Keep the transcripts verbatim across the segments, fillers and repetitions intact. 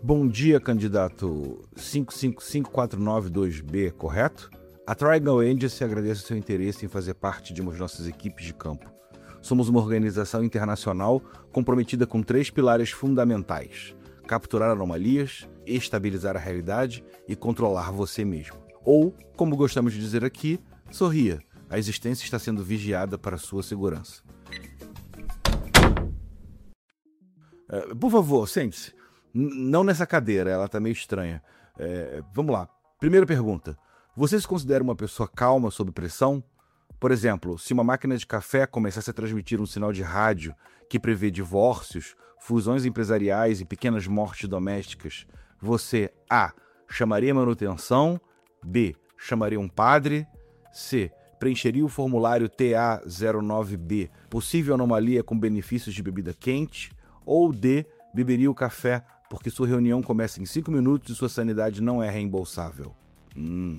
Bom dia, candidato cinco cinco cinco quatro nove dois B, correto? A Triangle Agency agradece o seu interesse em fazer parte de uma de nossas equipes de campo. Somos uma organização internacional comprometida com três pilares fundamentais: capturar anomalias, estabilizar a realidade e controlar você mesmo. Ou, como gostamos de dizer aqui, sorria. A existência está sendo vigiada para sua segurança. É, por favor, sente-se. N- não nessa cadeira, ela está meio estranha. É, vamos lá. Primeira pergunta. Você se considera uma pessoa calma sob pressão? Por exemplo, se uma máquina de café começasse a transmitir um sinal de rádio que prevê divórcios, fusões empresariais e pequenas mortes domésticas, você A. chamaria manutenção, B. chamaria um padre, C. preencheria o formulário T A zero nove B, possível anomalia com benefícios de bebida quente, ou D. beberia o café porque sua reunião começa em cinco minutos e sua sanidade não é reembolsável. Hum.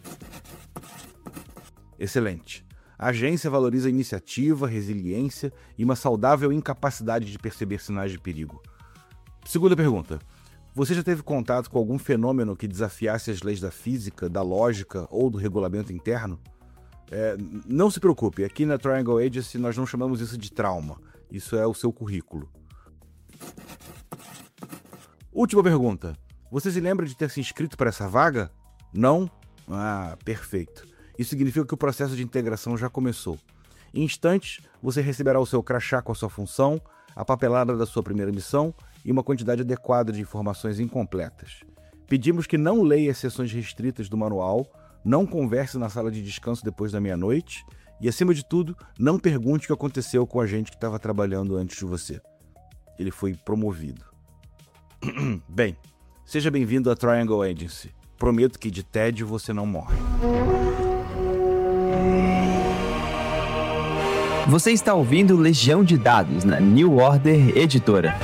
Excelente. A agência valoriza a iniciativa, resiliência e uma saudável incapacidade de perceber sinais de perigo. Segunda pergunta. Você já teve contato com algum fenômeno que desafiasse as leis da física, da lógica ou do regulamento interno? É, não se preocupe, aqui na Triangle Agency nós não chamamos isso de trauma. Isso é o seu currículo. Última pergunta. Você se lembra de ter se inscrito para essa vaga? Não? Ah, perfeito. Isso significa que o processo de integração já começou. Em instantes, você receberá o seu crachá com a sua função, a papelada da sua primeira missão e uma quantidade adequada de informações incompletas. Pedimos que não leia as seções restritas do manual, não converse na sala de descanso depois da meia-noite e, acima de tudo, não pergunte o que aconteceu com a gente que estava trabalhando antes de você. Ele foi promovido. Bem, seja bem-vindo à Triangle Agency. Prometo que de tédio você não morre. Você está ouvindo Legião de Dados na New Order Editora.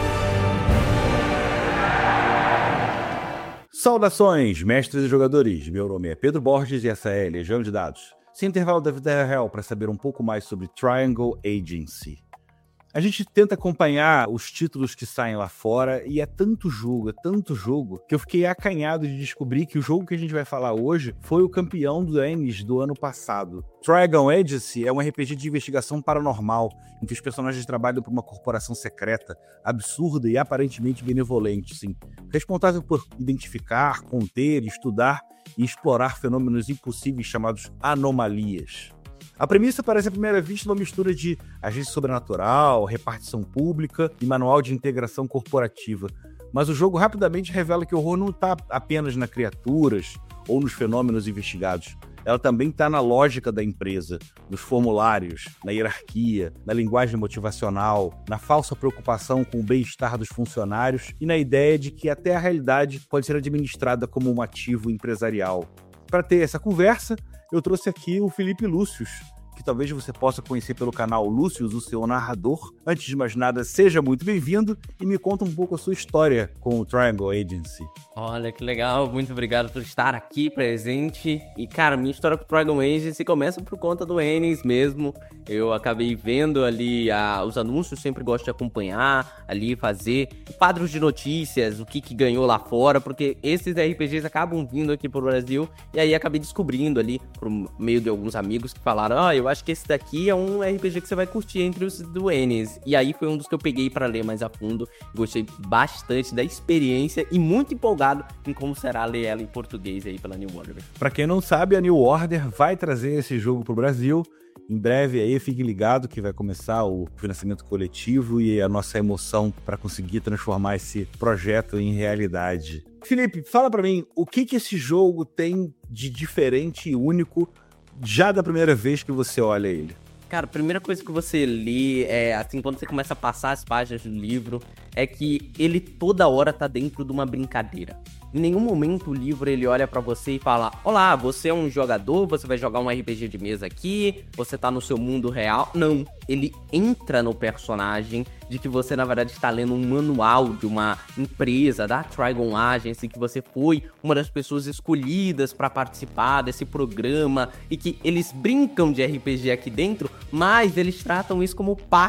Saudações, mestres e jogadores. Meu nome é Pedro Borges e essa é Legião de Dados. Sem intervalo da vida real para saber um pouco mais sobre Triangle Agency. A gente tenta acompanhar os títulos que saem lá fora e é tanto jogo, é tanto jogo, que eu fiquei acanhado de descobrir que o jogo que a gente vai falar hoje foi o campeão do Ennis do ano passado. Triangle Agency é um R P G de investigação paranormal, em que os personagens trabalham para uma corporação secreta, absurda e aparentemente benevolente, sim, responsável por identificar, conter, estudar e explorar fenômenos impossíveis chamados anomalias. A premissa parece à primeira vista uma mistura de agência sobrenatural, repartição pública e manual de integração corporativa. Mas o jogo rapidamente revela que o horror não está apenas nas criaturas ou nos fenômenos investigados. Ela também está na lógica da empresa, nos formulários, na hierarquia, na linguagem motivacional, na falsa preocupação com o bem-estar dos funcionários e na ideia de que até a realidade pode ser administrada como um ativo empresarial. Para ter essa conversa, eu trouxe aqui o Felipe Lúcius, que talvez você possa conhecer pelo canal Lúcius, o seu narrador. Antes de mais nada, seja muito bem-vindo e me conta um pouco a sua história com o Triangle Agency. Olha, que legal, muito obrigado por estar aqui presente. E, cara, minha história com o Triangle Agency começa por conta do Ennis mesmo. Eu acabei vendo ali ah, os anúncios, sempre gosto de acompanhar, ali fazer quadros de notícias, o que, que ganhou lá fora, porque esses R P Gs acabam vindo aqui pro Brasil, e aí acabei descobrindo ali, por meio de alguns amigos que falaram, ah, eu acho que esse daqui é um R P G que você vai curtir entre os do Ennis. E aí foi um dos que eu peguei para ler mais a fundo, gostei bastante da experiência e muito empolgado em como será ler ela em português aí pela New Order. Para quem não sabe, a New Order vai trazer esse jogo pro Brasil. Em breve aí, fique ligado que vai começar o financiamento coletivo e a nossa emoção para conseguir transformar esse projeto em realidade. Felipe, fala para mim, o que que esse jogo tem de diferente e único já da primeira vez que você olha ele? Cara, a primeira coisa que você lê, é, assim, quando você começa a passar as páginas do livro, é que ele toda hora tá dentro de uma brincadeira. Em nenhum momento o livro ele olha pra você e fala: olá, você é um jogador, você vai jogar um R P G de mesa aqui, você tá no seu mundo real. Não, ele entra no personagem de que você na verdade está lendo um manual de uma empresa, da Triangle Agency, que você foi uma das pessoas escolhidas para participar desse programa e que eles brincam de R P G aqui dentro, mas eles tratam isso como parte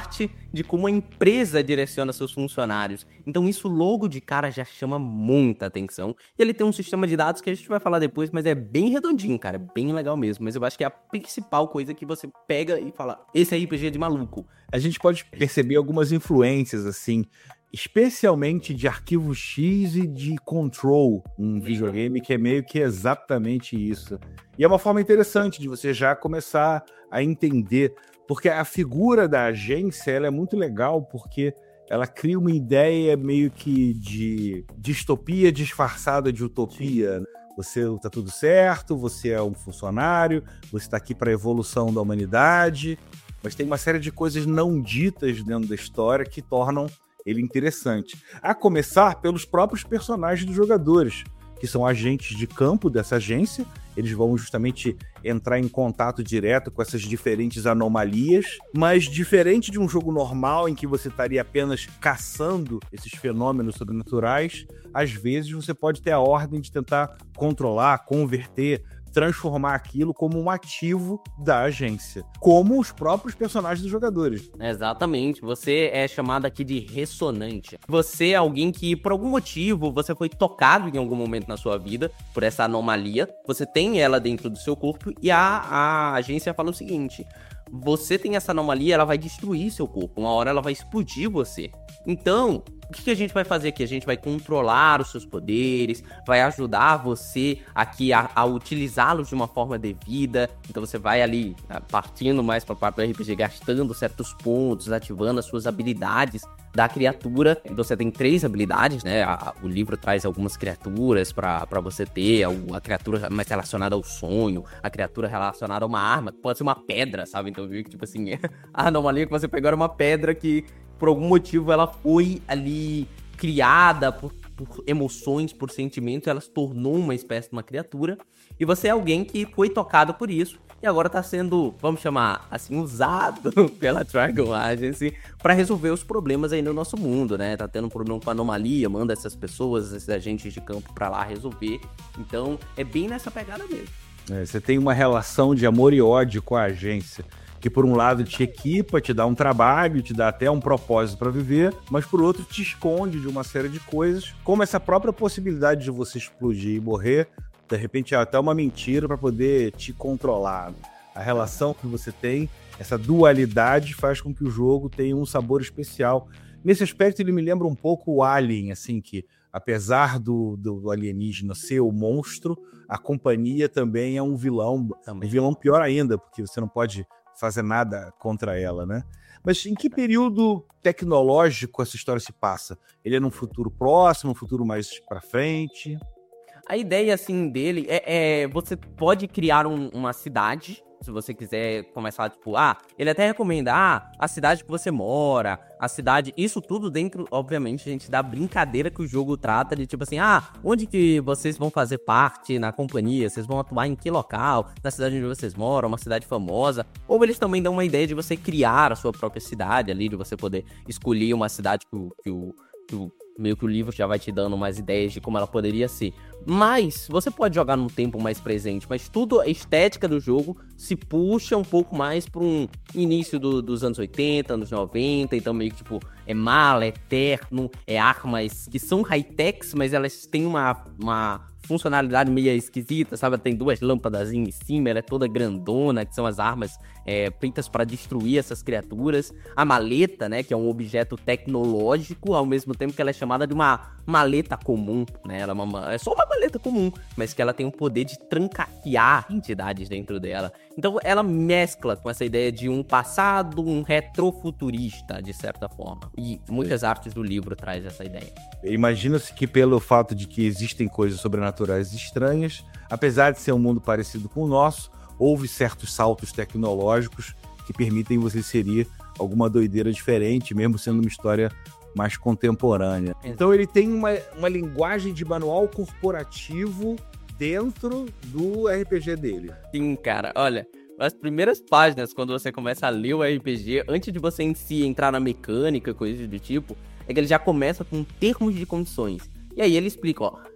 de como a empresa direciona seus funcionários. Então isso logo de cara já chama muita atenção. E ele tem um sistema de dados que a gente vai falar depois, mas é bem redondinho, cara, é bem legal mesmo. Mas eu acho que é a principal coisa que você pega e fala, esse é R P G de maluco. A gente pode perceber algumas influências, assim, especialmente de Arquivo X e de Control, um videogame que é meio que exatamente isso. E é uma forma interessante de você já começar a entender, porque a figura da agência ela é muito legal, porque ela cria uma ideia meio que de distopia disfarçada de utopia. Você tá tudo certo, você é um funcionário, você está aqui para a evolução da humanidade, mas tem uma série de coisas não ditas dentro da história que tornam ele interessante. A começar pelos próprios personagens dos jogadores, que são agentes de campo dessa agência. Eles vão justamente entrar em contato direto com essas diferentes anomalias, mas diferente de um jogo normal em que você estaria apenas caçando esses fenômenos sobrenaturais, às vezes você pode ter a ordem de tentar controlar, converter, transformar aquilo como um ativo da agência, como os próprios personagens dos jogadores. Exatamente, você é chamado aqui de ressonante. Você é alguém que, por algum motivo, você foi tocado em algum momento na sua vida por essa anomalia, você tem ela dentro do seu corpo e a, a agência fala o seguinte: você tem essa anomalia, ela vai destruir seu corpo, uma hora ela vai explodir você. Então, o que a gente vai fazer aqui? A gente vai controlar os seus poderes, vai ajudar você aqui a, a utilizá-los de uma forma devida. Então você vai ali, partindo mais para a parte do R P G, gastando certos pontos, ativando as suas habilidades da criatura. Então você tem três habilidades, né? A, o livro traz algumas criaturas para você ter, a, a criatura mais relacionada ao sonho, a criatura relacionada a uma arma, pode ser uma pedra, sabe? Então viu que, tipo assim, a anomalia que você pegou era uma pedra que, por algum motivo, ela foi ali criada por, por emoções, por sentimentos, ela se tornou uma espécie de uma criatura, e você é alguém que foi tocado por isso, e agora tá sendo, vamos chamar assim, usado pela Triangle Agency para resolver os problemas aí no nosso mundo, né? Tá tendo um problema com a anomalia, manda essas pessoas, esses agentes de campo para lá resolver. Então, é bem nessa pegada mesmo. É, você tem uma relação de amor e ódio com a agência, que por um lado te equipa, te dá um trabalho, te dá até um propósito para viver, mas por outro te esconde de uma série de coisas, como essa própria possibilidade de você explodir e morrer, de repente é até uma mentira para poder te controlar. A relação que você tem, essa dualidade faz com que o jogo tenha um sabor especial. Nesse aspecto ele me lembra um pouco o Alien, assim, que apesar do, do alienígena ser o monstro, a companhia também é um vilão, um vilão pior ainda, porque você não pode fazer nada contra ela, né? Mas em que período tecnológico essa história se passa? Ele é num futuro próximo, um futuro mais pra frente? A ideia, assim, dele é, é você pode criar um, uma cidade, se você quiser começar, tipo, ah, ele até recomenda, ah, a cidade que você mora, a cidade, isso tudo dentro, obviamente, a gente, da brincadeira que o jogo trata de, tipo assim, ah, onde que vocês vão fazer parte na companhia, vocês vão atuar em que local, na cidade onde vocês moram, uma cidade famosa, ou eles também dão uma ideia de você criar a sua própria cidade ali, de você poder escolher uma cidade que o, que o, que o meio que o livro já vai te dando mais ideias de como ela poderia ser. Mas você pode jogar num tempo mais presente, mas tudo, a estética do jogo se puxa um pouco mais para um início do, dos anos oitenta, anos noventa, então meio que tipo, é mala, é terno, é armas que são high-techs, mas elas têm uma, uma funcionalidade meio esquisita, sabe? Ela tem duas lâmpadas em cima, ela é toda grandona, que são as armas é, feitas para destruir essas criaturas. A maleta, né, que é um objeto tecnológico, ao mesmo tempo que ela é chamada de uma maleta comum, né? Ela é, uma, é só uma maleta comum, mas que ela tem o poder de trancafiar entidades dentro dela. Então ela mescla com essa ideia de um passado, um retrofuturista, de certa forma. E muitas artes do livro traz essa ideia. Imagina-se que pelo fato de que existem coisas sobrenaturais estranhas, apesar de ser um mundo parecido com o nosso, houve certos saltos tecnológicos que permitem você inserir alguma doideira diferente, mesmo sendo uma história mais contemporânea. Então ele tem uma, uma linguagem de manual corporativo dentro do R P G dele. Sim, cara, olha, as primeiras páginas, quando você começa a ler o R P G, antes de você em si entrar na mecânica, coisas do tipo, é que ele já começa com termos de condições. E aí ele explica, ó,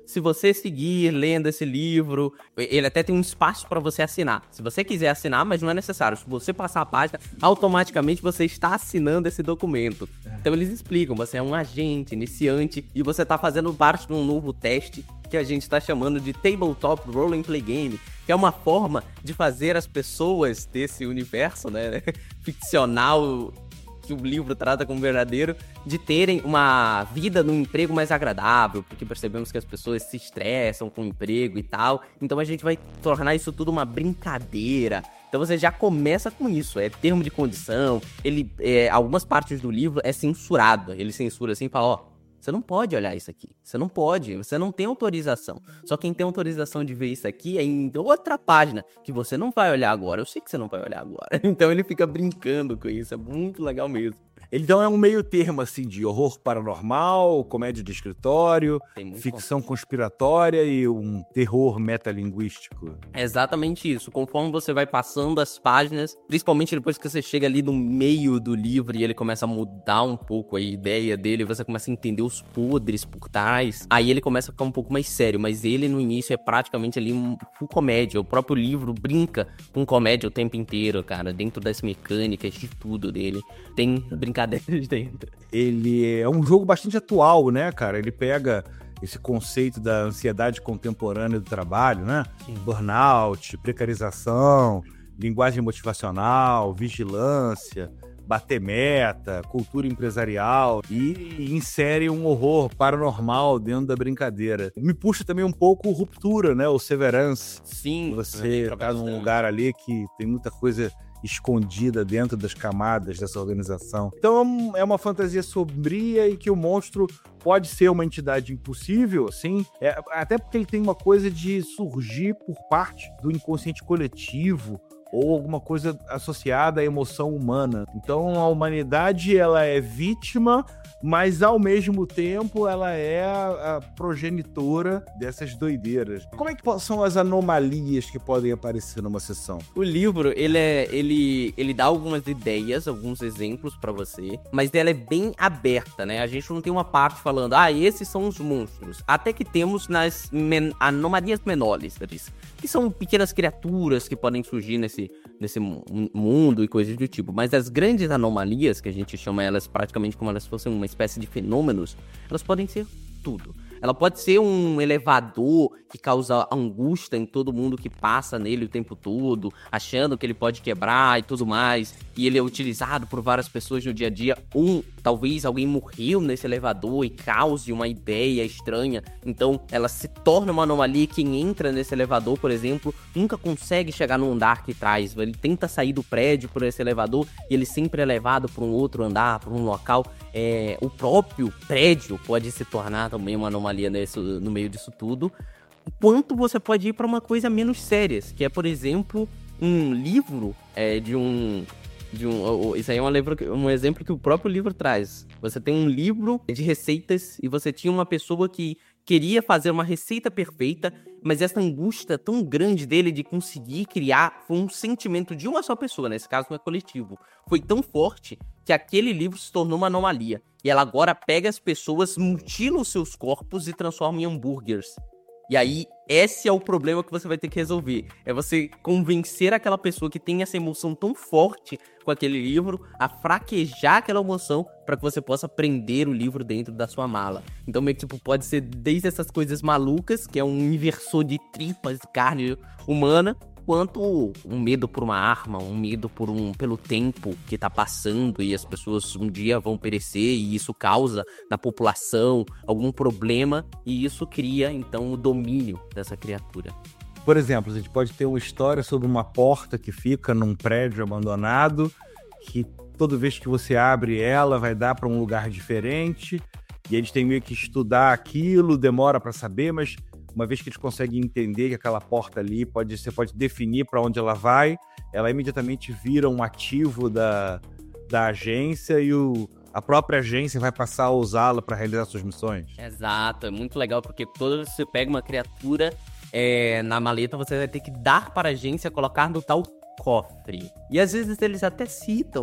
se você seguir lendo esse livro, ele até tem um espaço para você assinar. Se você quiser assinar, mas não é necessário. Se você passar a página, automaticamente você está assinando esse documento. Então eles explicam, você é um agente, iniciante, e você está fazendo parte de um novo teste que a gente está chamando de Tabletop Role and Play Game, que é uma forma de fazer as pessoas desse universo, né, ficcional, que o livro trata como verdadeiro, de terem uma vida no emprego mais agradável, porque percebemos que as pessoas se estressam com o emprego e tal, então a gente vai tornar isso tudo uma brincadeira. Então você já começa com isso, é termo de condição, ele, é, algumas partes do livro é censurado, ele censura assim e fala, ó, você não pode olhar isso aqui, você não pode, você não tem autorização. Só quem tem autorização de ver isso aqui é em outra página, que você não vai olhar agora, eu sei que você não vai olhar agora. Então ele fica brincando com isso, é muito legal mesmo. Então é um meio termo, assim, de horror paranormal, comédia de escritório, ficção bom. conspiratória e um terror metalinguístico. É exatamente isso. Conforme você vai passando as páginas, principalmente depois que você chega ali no meio do livro e ele começa a mudar um pouco a ideia dele, você começa a entender os podres por trás, aí ele começa a ficar um pouco mais sério, mas ele no início é praticamente ali um full comédia. O próprio livro brinca com comédia o tempo inteiro, cara, dentro das mecânicas, de tudo dele. Tem brincadeira dentro. Ele é um jogo bastante atual, né, cara? Ele pega esse conceito da ansiedade contemporânea do trabalho, né? Sim. Burnout, precarização, linguagem motivacional, vigilância, bater meta, cultura empresarial e insere um horror paranormal dentro da brincadeira. Me puxa também um pouco Ruptura, né? O Severance. Sim. Você tá num lugar ali que tem muita coisa escondida dentro das camadas dessa organização. Então é uma fantasia sombria e que o monstro pode ser uma entidade impossível, assim, é, até porque ele tem uma coisa de surgir por parte do inconsciente coletivo ou alguma coisa associada à emoção humana. Então a humanidade, ela é vítima, mas ao mesmo tempo ela é a, a progenitora dessas doideiras. Como é que são as anomalias que podem aparecer numa sessão? O livro, ele, é, ele, ele dá algumas ideias, alguns exemplos pra você, mas ela é bem aberta, né? A gente não tem uma parte falando, ah, esses são os monstros. Até que temos nas men- anomalias menores, que são pequenas criaturas que podem surgir nesse, nesse mundo e coisas do tipo. Mas as grandes anomalias, que a gente chama elas praticamente como elas fossem uma espécie de fenômenos, elas podem ser tudo. Ela pode ser um elevador que causa angústia em todo mundo que passa nele o tempo todo, achando que ele pode quebrar e tudo mais, e ele é utilizado por várias pessoas no dia a dia. Um, talvez alguém morreu nesse elevador e cause uma ideia estranha, então ela se torna uma anomalia. Quem entra nesse elevador, por exemplo, nunca consegue chegar no andar que traz. Ele tenta sair do prédio por esse elevador e ele sempre é levado para um outro andar, para um local. É, o próprio prédio pode se tornar também uma anomalia nesse, no meio disso tudo. Quanto você pode ir para uma coisa menos séria, que é, por exemplo, um livro é, de um... De um, isso aí é um, livro, um exemplo que o próprio livro traz. Você tem um livro de receitas e você tinha uma pessoa que queria fazer uma receita perfeita, mas essa angústia tão grande dele de conseguir criar foi um sentimento de uma só pessoa, nesse caso não é coletivo. Foi tão forte que aquele livro se tornou uma anomalia. E ela agora pega as pessoas, mutila os seus corpos e transforma em hambúrgueres. E aí, esse é o problema que você vai ter que resolver. É você convencer aquela pessoa que tem essa emoção tão forte com aquele livro a fraquejar aquela emoção para que você possa prender o livro dentro da sua mala. Então, meio que tipo, pode ser desde essas coisas malucas, que é um inversor de tripas de carne humana, quanto um medo por uma arma, um medo por um, pelo tempo que tá passando e as pessoas um dia vão perecer e isso causa na população algum problema e isso cria, então, o domínio dessa criatura. Por exemplo, a gente pode ter uma história sobre uma porta que fica num prédio abandonado, que toda vez que você abre ela vai dar para um lugar diferente e eles têm meio que estudar aquilo, demora para saber, mas uma vez que eles conseguem entender que aquela porta ali, pode, você pode definir para onde ela vai, ela imediatamente vira um ativo da, da agência e o, a própria agência vai passar a usá-la para realizar suas missões. Exato, é muito legal, porque quando você pega uma criatura é, na maleta, você vai ter que dar para a agência colocar no tal cofre. E às vezes eles até citam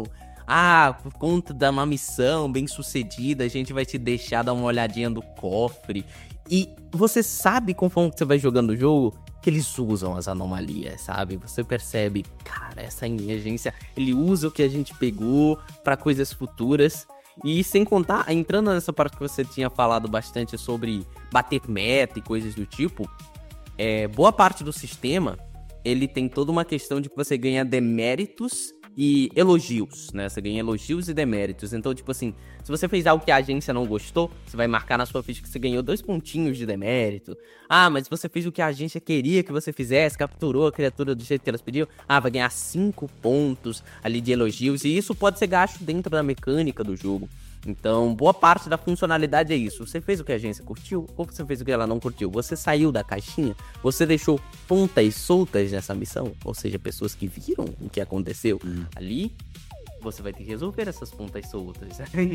ah, por conta de uma missão bem sucedida, a gente vai te deixar dar uma olhadinha no cofre. E você sabe, conforme você vai jogando o jogo, que eles usam as anomalias, sabe? Você percebe, cara, essa agência, ele usa o que a gente pegou pra coisas futuras. E sem contar, entrando nessa parte que você tinha falado bastante sobre bater meta e coisas do tipo, é, boa parte do sistema, ele tem toda uma questão de que você ganha deméritos e elogios, né? Você ganha elogios e deméritos. Então, tipo assim, se você fez algo que a agência não gostou, você vai marcar na sua ficha que você ganhou dois pontinhos de demérito. Ah, mas se você fez o que a agência queria que você fizesse, capturou a criatura do jeito que elas pediam, ah, vai ganhar cinco pontos ali de elogios. E isso pode ser gasto dentro da mecânica do jogo. Então, boa parte da funcionalidade é isso. Você fez o que a agência curtiu ou você fez o que ela não curtiu? Você saiu da caixinha? Você deixou pontas soltas nessa missão? Ou seja, pessoas que viram o que aconteceu hum. ali? Você vai ter que resolver essas pontas soltas.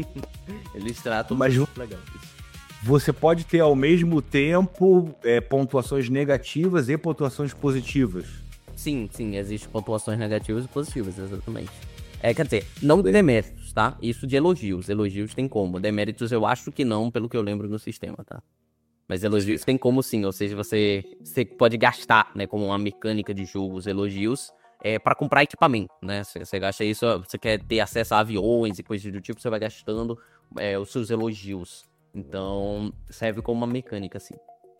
Eles tratam Mas muito legal isso. Você pode ter ao mesmo tempo é, pontuações negativas e pontuações positivas. Sim, sim, existem pontuações negativas e positivas, exatamente. É, quer dizer, não de deméritos, tá? Isso de elogios. Elogios tem como. Deméritos eu acho que não, pelo que eu lembro no sistema, tá? Mas elogios tem como sim, ou seja, você, você pode gastar, né, como uma mecânica de jogo, os elogios, é, para comprar equipamento, né? Você, você gasta isso, você quer ter acesso a aviões e coisas do tipo, você vai gastando é, os seus elogios. Então, serve como uma mecânica, assim.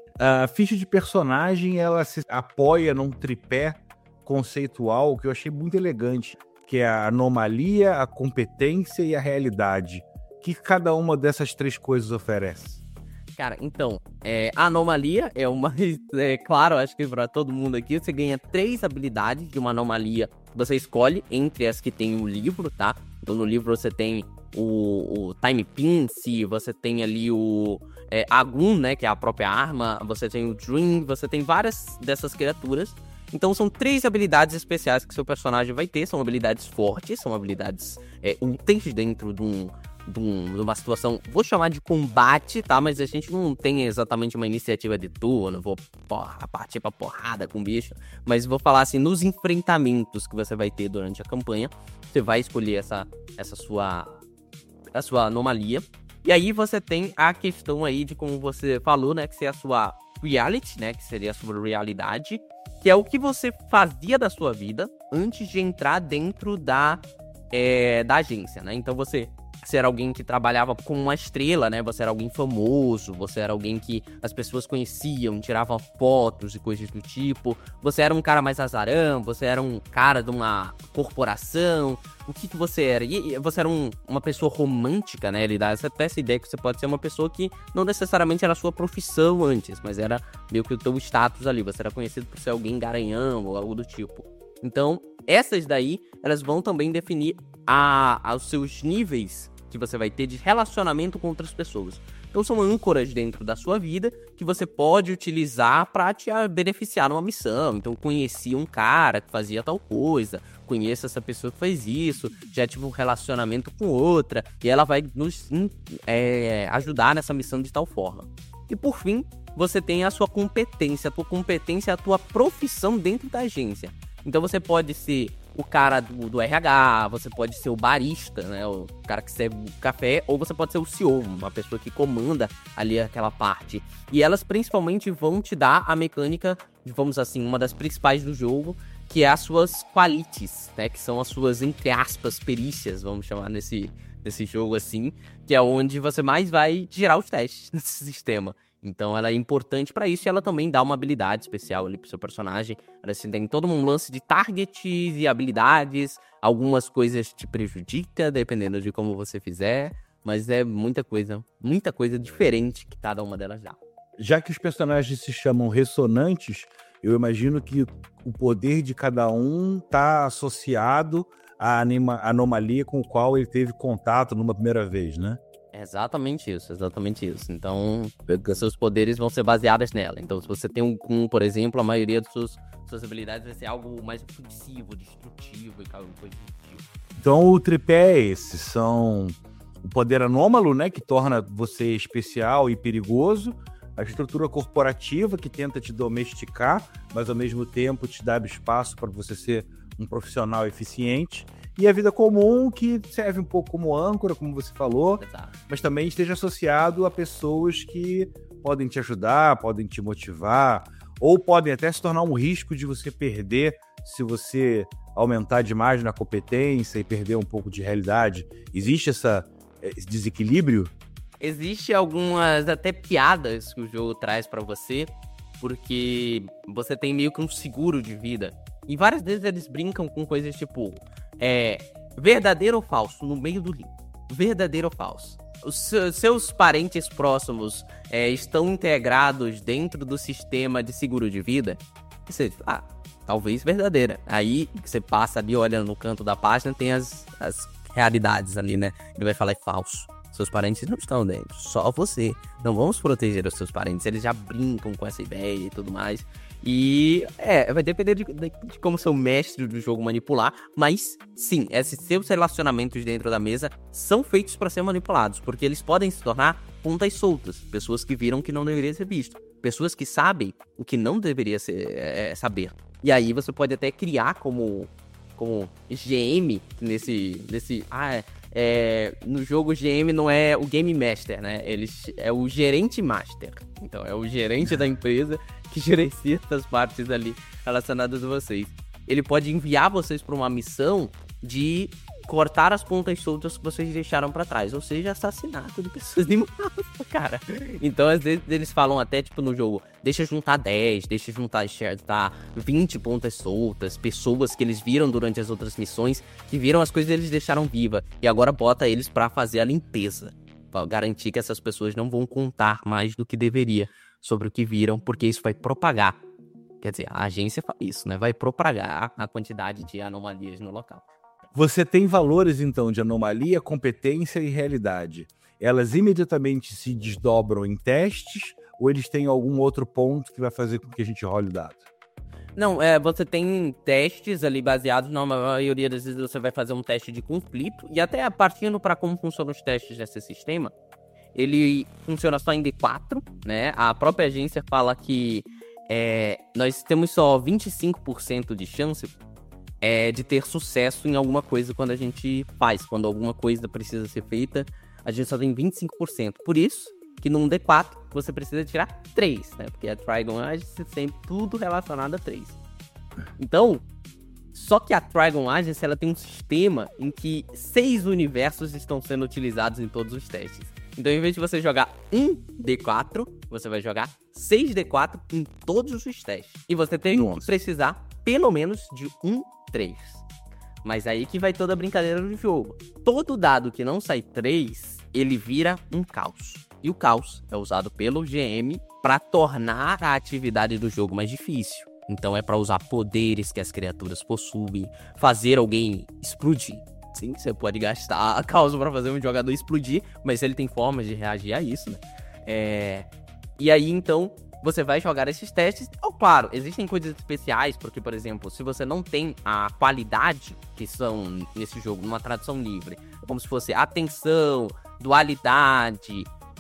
A ficha de personagem, ela se apoia num tripé conceitual que eu achei muito elegante, que é a anomalia, a competência e a realidade. O que cada uma dessas três coisas oferece? Cara, então, é, a anomalia é uma... É claro, acho que pra todo mundo aqui, você ganha três habilidades de uma anomalia. Você escolhe entre as que tem o livro, tá? Então, no livro você tem o, o Time Pince, você tem ali o é, Agun, né? Que é a própria arma. Você tem o Dream, você tem várias dessas criaturas. Então são três habilidades especiais que seu personagem vai ter. São habilidades fortes, são habilidades é, úteis dentro de, um, de, um, de uma situação, vou chamar de combate, tá? Mas a gente não tem exatamente uma iniciativa de turno, vou porra, partir pra porrada com o bicho. Mas vou falar assim, nos enfrentamentos que você vai ter durante a campanha, você vai escolher essa, essa sua, a sua anomalia. E aí você tem a questão aí de, como você falou, né? Que é a sua reality, né? Que seria a sua realidade. Que é o que você fazia da sua vida antes de entrar dentro da, é, da agência, né? Então você, você era alguém que trabalhava como uma estrela, né? Você era alguém famoso, você era alguém que as pessoas conheciam, tiravam fotos e coisas do tipo. Você era um cara mais azarão, você era um cara de uma corporação. O que, que você era? E você era um, uma pessoa romântica, né? Ele dá essa, até essa ideia que você pode ser uma pessoa que não necessariamente era a sua profissão antes, mas era meio que o teu status ali. Você era conhecido por ser alguém garanhão ou algo do tipo. Então, essas daí, elas vão também definir a, a, os seus níveis que você vai ter de relacionamento com outras pessoas. Então são âncoras dentro da sua vida que você pode utilizar para te beneficiar numa missão. Então conheci um cara que fazia tal coisa, conheço essa pessoa que faz isso, já tive um relacionamento com outra, e ela vai nos é, ajudar nessa missão de tal forma. E por fim, você tem a sua competência. A tua competência é a tua profissão dentro da agência. Então você pode ser o cara do, do R H, você pode ser o barista, né, o cara que serve o café, ou você pode ser o C E O, uma pessoa que comanda ali aquela parte. E elas principalmente vão te dar a mecânica, vamos assim, uma das principais do jogo, que é as suas qualities, né, que são as suas, entre aspas, perícias, vamos chamar nesse, nesse jogo assim, que é onde você mais vai gerar os testes nesse sistema. Então ela é importante pra isso, e ela também dá uma habilidade especial ali pro seu personagem. Ela assim, tem todo um lance de targets e habilidades. Algumas coisas te prejudicam, dependendo de como você fizer. Mas é muita coisa, muita coisa diferente que cada uma delas dá. Já que os personagens se chamam ressonantes, eu imagino que o poder de cada um tá associado à anima- anomalia com o qual ele teve contato numa primeira vez, né? Exatamente isso, exatamente isso. Então, seus poderes vão ser baseados nela. Então, se você tem um Kun, por exemplo, a maioria das suas, suas habilidades vai ser algo mais ofensivo, destrutivo e coisa do tipo. Então, o tripé é esse. São o poder anômalo, né, que torna você especial e perigoso. A estrutura corporativa, que tenta te domesticar, mas ao mesmo tempo te dá espaço para você ser um profissional eficiente. e a vida comum, que serve um pouco como âncora, como você falou, Exato. mas também esteja associado a pessoas que podem te ajudar, podem te motivar, ou podem até se tornar um risco de você perder se você aumentar demais na competência e perder um pouco de realidade. Existe essa, esse desequilíbrio? Existe algumas até piadas que o jogo traz pra você, porque você tem meio que um seguro de vida. E várias vezes eles brincam com coisas tipo, é, verdadeiro ou falso, no meio do livro. Verdadeiro ou falso. Os seus parentes próximos é, estão integrados dentro do sistema de seguro de vida? E você diz, ah, talvez verdadeira. Aí você passa ali, olha no canto da página, tem as, as realidades ali, né? Ele vai falar, é falso. Seus parentes não estão dentro, só você. Não vamos proteger os seus parentes. Eles já brincam com essa ideia e tudo mais. E é, vai depender de, de, de como seu mestre do jogo manipular. Mas sim, esses seus relacionamentos dentro da mesa são feitos para ser manipulados, porque eles podem se tornar pontas soltas. Pessoas que viram que não deveria ser visto. Pessoas que sabem o que não deveria ser, é, saber. E aí você pode até criar como, como G M nesse... nesse ah, é, É, no jogo, o G M não é o Game Master, né? Ele é o Gerente Master. Então, é o gerente da empresa que gerencia essas partes ali relacionadas a vocês. Ele pode enviar vocês para uma missão de cortar as pontas soltas que vocês deixaram pra trás. Ou seja, assassinato de pessoas de massa, cara. Então, às vezes, eles falam até, tipo, no jogo, deixa juntar dez, deixa juntar, juntar vinte pontas soltas, pessoas que eles viram durante as outras missões, que viram as coisas e eles deixaram viva. E agora bota eles pra fazer a limpeza. Pra garantir que essas pessoas não vão contar mais do que deveria sobre o que viram, porque isso vai propagar. Quer dizer, a agência faz isso, né? Vai propagar a quantidade de anomalias no local. Você tem valores, então, de anomalia, competência e realidade. Elas imediatamente se desdobram em testes ou eles têm algum outro ponto que vai fazer com que a gente role o dado? Não, é, você tem testes ali baseados, na maioria das vezes você vai fazer um teste de conflito, e até partindo para como funcionam os testes desse sistema, ele funciona só em D quatro, né? A própria agência fala que é, nós temos só vinte e cinco por cento de chance É de ter sucesso em alguma coisa quando a gente faz. Quando alguma coisa precisa ser feita, a gente só tem vinte e cinco por cento. Por isso que num D quatro você precisa tirar três, né? Porque a Trigon Agency tem tudo relacionado a três. Então, só que a Trigon Agency ela tem um sistema em que seis universos estão sendo utilizados em todos os testes. Então, em vez de você jogar um D quatro, você vai jogar seis D quatro em todos os testes. E você tem Nossa. que precisar pelo menos de um três. Mas aí que vai toda a brincadeira do jogo. Todo dado que não sai três, ele vira um caos. E o caos é usado pelo G M para tornar a atividade do jogo mais difícil. Então é para usar poderes que as criaturas possuem, fazer alguém explodir. Sim, você pode gastar a causa para fazer um jogador explodir, mas ele tem formas de reagir a isso, né? É... E aí, então, você vai jogar esses testes. Oh, claro, existem coisas especiais, porque, por exemplo, se você não tem a qualidade que são nesse jogo, numa tradução livre, como se fosse atenção, dualidade,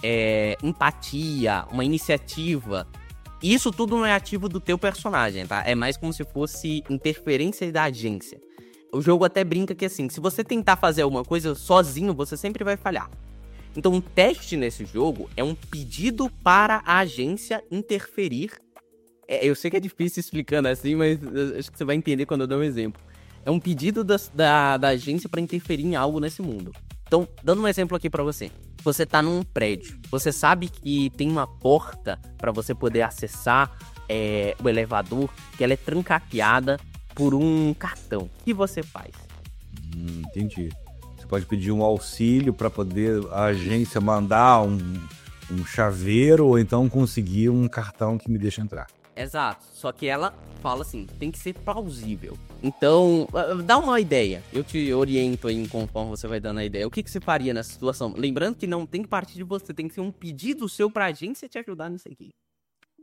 é, empatia, uma iniciativa, isso tudo não é ativo do teu personagem, tá? É mais como se fosse interferência da agência. O jogo até brinca que, assim, se você tentar fazer alguma coisa sozinho, você sempre vai falhar. Então, um teste nesse jogo é um pedido para a agência interferir. É, eu sei que é difícil explicando assim, mas acho que você vai entender quando eu der um exemplo. É um pedido da, da, da agência para interferir em algo nesse mundo. Então, dando um exemplo aqui para você. Você tá num prédio. Você sabe que tem uma porta para você poder acessar é, o elevador, que ela é trancafiada por um cartão. O que você faz? Hum, entendi. Você pode pedir um auxílio para poder a agência mandar um, um chaveiro ou então conseguir um cartão que me deixa entrar. Exato, só que ela fala assim, tem que ser plausível. Então, dá uma ideia. Eu te oriento aí conforme você vai dando a ideia. O que, que você faria nessa situação? Lembrando que não tem que partir de você, tem que ser um pedido seu pra agência te ajudar nisso aqui.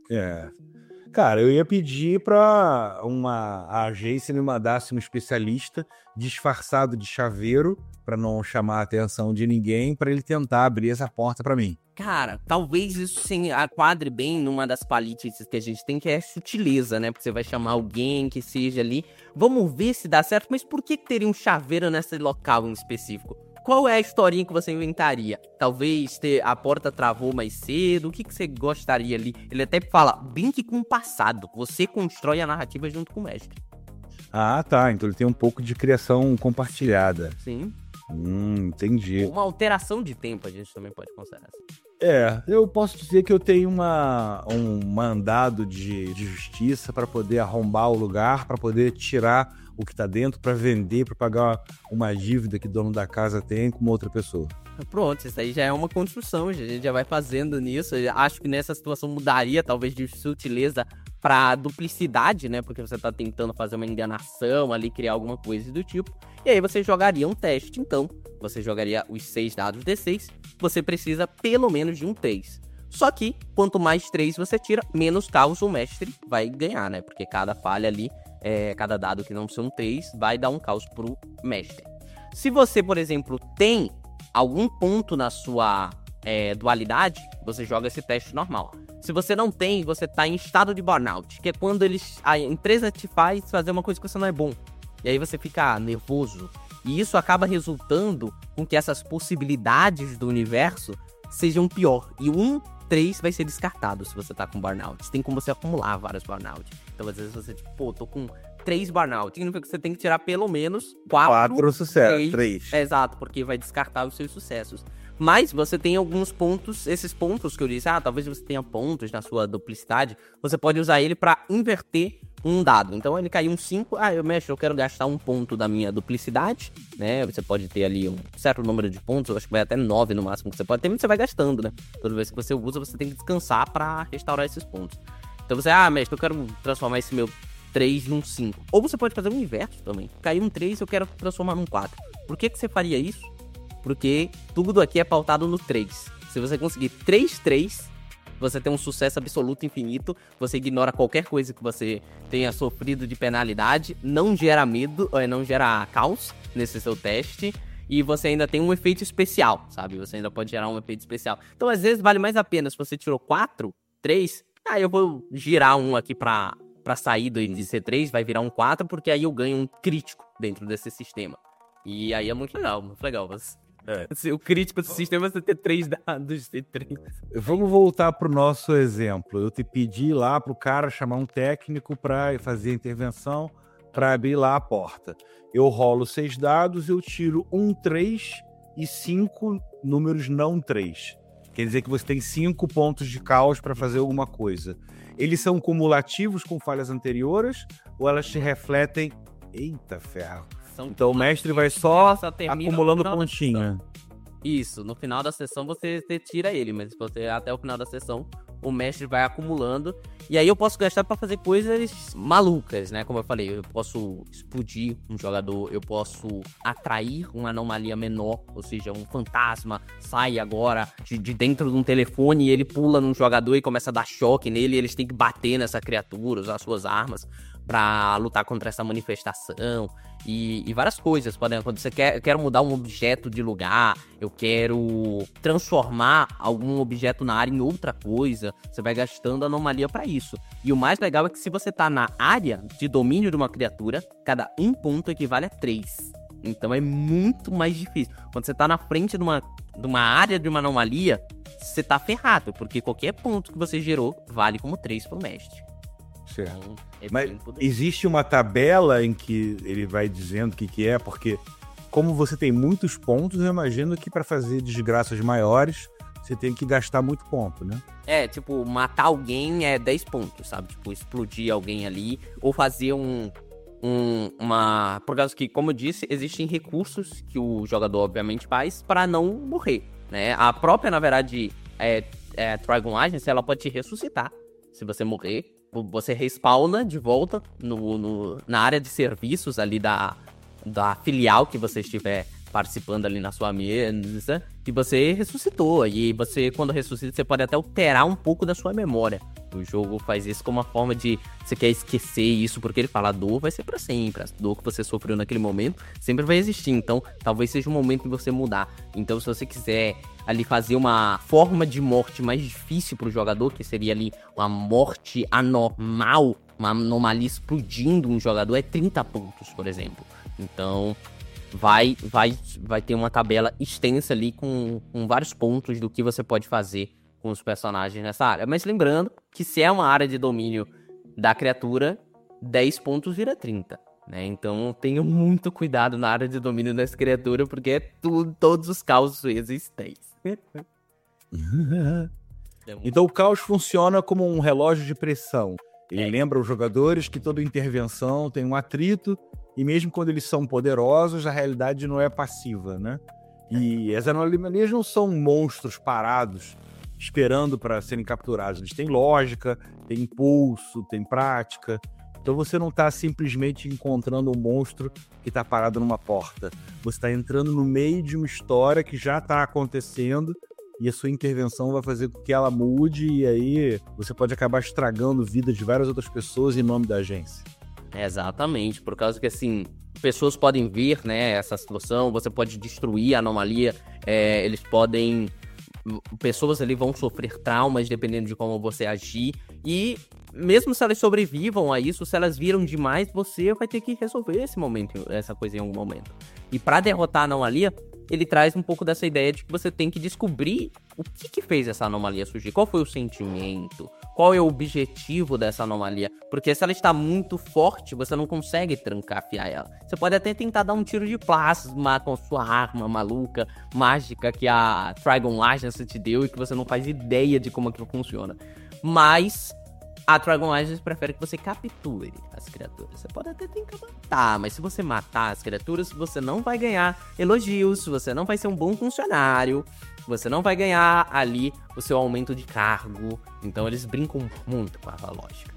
É. Cara, eu ia pedir pra uma a agência me mandasse um especialista disfarçado de chaveiro, pra não chamar a atenção de ninguém, pra ele tentar abrir essa porta pra mim. Cara, talvez isso se enquadre bem numa das qualidades que a gente tem, que é sutileza, né? Porque você vai chamar alguém que seja ali. Vamos ver se dá certo, mas por que que teria um chaveiro nesse local em específico? Qual é a historinha que você inventaria? Talvez ter a porta travou mais cedo, o que que você gostaria ali? Ele até fala, brinque com o passado, você constrói a narrativa junto com o mestre. Ah, tá, então ele tem um pouco de criação compartilhada. Sim. Hum, entendi. Uma alteração de tempo a gente também pode considerar. É, eu posso dizer que eu tenho uma, um mandado de, de justiça para poder arrombar o lugar, para poder tirar o que tá dentro, para vender, para pagar uma dívida que o dono da casa tem com uma outra pessoa. Pronto, isso aí já é uma construção, a gente já vai fazendo nisso. Eu acho que nessa situação mudaria, talvez, de sutileza pra duplicidade, né? Porque você tá tentando fazer uma enganação ali, criar alguma coisa do tipo. E aí você jogaria um teste, então. Você jogaria os seis dados D seis. Você precisa pelo menos de um três. Só que, quanto mais três você tira, menos caos o mestre vai ganhar, né? Porque cada falha ali, é, cada dado que não são três, vai dar um caos pro mestre. Se você, por exemplo, tem algum ponto na sua é, dualidade, você joga esse teste normal. Se você não tem, você tá em estado de burnout, que é quando eles, a empresa te faz fazer uma coisa que você não é bom. E aí você fica nervoso. E isso acaba resultando com que essas possibilidades do universo sejam pior. E um três vai ser descartado se você tá com burnout. Tem como você acumular vários burnout. Então às vezes você, tipo, pô, tô com três burnout. Significa que você tem que tirar pelo menos quatro. Quatro sucessos, três. É, exato, porque vai descartar os seus sucessos. Mas você tem alguns pontos, esses pontos que eu disse, ah, talvez você tenha pontos na sua duplicidade, você pode usar ele pra inverter um dado. Então ele caiu um cinco, ah, eu mexo, eu quero gastar um ponto da minha duplicidade, né? Você pode ter ali um certo número de pontos, eu acho que vai até nove no máximo que você pode ter, mas você vai gastando, né? Toda vez que você usa, você tem que descansar pra restaurar esses pontos. Então você, ah, mestre, eu quero transformar esse meu três num cinco. Ou você pode fazer o inverso também. Caiu um três, eu quero transformar num quatro. Por que que você faria isso? Porque tudo aqui é pautado no três. Se você conseguir três três, você tem um sucesso absoluto infinito. Você ignora qualquer coisa que você tenha sofrido de penalidade. Não gera medo, não gera caos nesse seu teste. E você ainda tem um efeito especial, sabe? Você ainda pode gerar um efeito especial. Então, às vezes, vale mais a pena. Se você tirou quatro, três, ah, eu vou girar um aqui pra, pra sair de C três, vai virar um quatro, porque aí eu ganho um crítico dentro desse sistema. E aí é muito legal, muito legal. Você... É. O crítico do sistema é você ter três dados de três. Vamos voltar pro nosso exemplo. Eu te pedi lá pro cara chamar um técnico para fazer a intervenção, para abrir lá a porta. Eu rolo seis dados, eu tiro um, três e cinco números não três. Quer dizer que você tem cinco pontos de caos para fazer alguma coisa. Eles são cumulativos com falhas anteriores ou elas te refletem... Eita ferro. Então o mestre vai só acumulando pontinha. Isso, no final da sessão você, você tira ele, mas você, até o final da sessão o mestre vai acumulando. E aí eu posso gastar pra fazer coisas malucas, né? Como eu falei, eu posso explodir um jogador, eu posso atrair uma anomalia menor, ou seja, um fantasma sai agora de, de dentro de um telefone e ele pula num jogador e começa a dar choque nele e eles têm que bater nessa criatura, usar suas armas pra lutar contra essa manifestação. E, e várias coisas podem acontecer. Quer, eu quero mudar um objeto de lugar, eu quero transformar algum objeto na área em outra coisa. Você vai gastando anomalia pra isso. E o mais legal é que se você tá na área de domínio de uma criatura, cada um ponto equivale a três. Então é muito mais difícil. Quando você tá na frente de uma, de uma área de uma anomalia, você tá ferrado, porque qualquer ponto que você gerou vale como três pro mestre. Certo. Então, é. Mas existe uma tabela em que ele vai dizendo o que, que é, porque como você tem muitos pontos, eu imagino que para fazer desgraças maiores, você tem que gastar muito ponto, né? É, tipo, matar alguém é dez pontos, sabe? Tipo, explodir alguém ali, ou fazer um, um uma... Por causa que, como eu disse, existem recursos que o jogador, obviamente, faz para não morrer, né? A própria, na verdade, é, é, Trigon Agency, ela pode te ressuscitar se você morrer. Você respawna de volta no, no, na área de serviços ali da, da filial que você estiver participando ali na sua mesa, e você ressuscitou. E você, quando ressuscita, você pode até alterar um pouco da sua memória O jogo faz isso como uma forma de... Você quer esquecer isso, porque ele fala, a dor vai ser pra sempre. A dor que você sofreu naquele momento sempre vai existir. Então, talvez seja o momento de você mudar. Então, se você quiser ali fazer uma forma de morte mais difícil pro jogador, que seria ali uma morte anormal, uma anomalia explodindo um jogador, é trinta pontos, por exemplo. Então... Vai, vai, vai ter uma tabela extensa ali com, com vários pontos do que você pode fazer com os personagens nessa área. Mas lembrando que se é uma área de domínio da criatura, dez pontos vira trinta, né? Então tenha muito cuidado na área de domínio dessa criatura, porque é tudo, todos os causos existem. Então o caos funciona como um relógio de pressão. Ele é. lembra os jogadores que toda intervenção tem um atrito, e mesmo quando eles são poderosos, a realidade não é passiva, né? E as anomalias não são monstros parados, esperando para serem capturados. Eles têm lógica, têm impulso, têm prática. Então você não está simplesmente encontrando um monstro que está parado numa porta. Você está entrando no meio de uma história que já está acontecendo, e a sua intervenção vai fazer com que ela mude, e aí você pode acabar estragando a vida de várias outras pessoas em nome da agência. Exatamente, por causa que, assim, pessoas podem ver, né, essa situação, você pode destruir a anomalia, é, eles podem... Pessoas ali vão sofrer traumas dependendo de como você agir, e mesmo se elas sobrevivam a isso, se elas viram demais, você vai ter que resolver esse momento, essa coisa em algum momento. E pra derrotar a anomalia, ele traz um pouco dessa ideia de que você tem que descobrir o que que fez essa anomalia surgir, qual foi o sentimento, qual é o objetivo dessa anomalia, porque se ela está muito forte, você não consegue trancafiar ela. Você pode até tentar dar um tiro de plasma com sua arma maluca, mágica, que a Trigon Agents te deu e que você não faz ideia de como aquilo funciona. Mas a Trigon Agents prefere que você capture as criaturas. Você pode até tentar matar, mas se você matar as criaturas, você não vai ganhar elogios, você não vai ser um bom funcionário, você não vai ganhar ali o seu aumento de cargo. Então eles brincam muito com a lógica.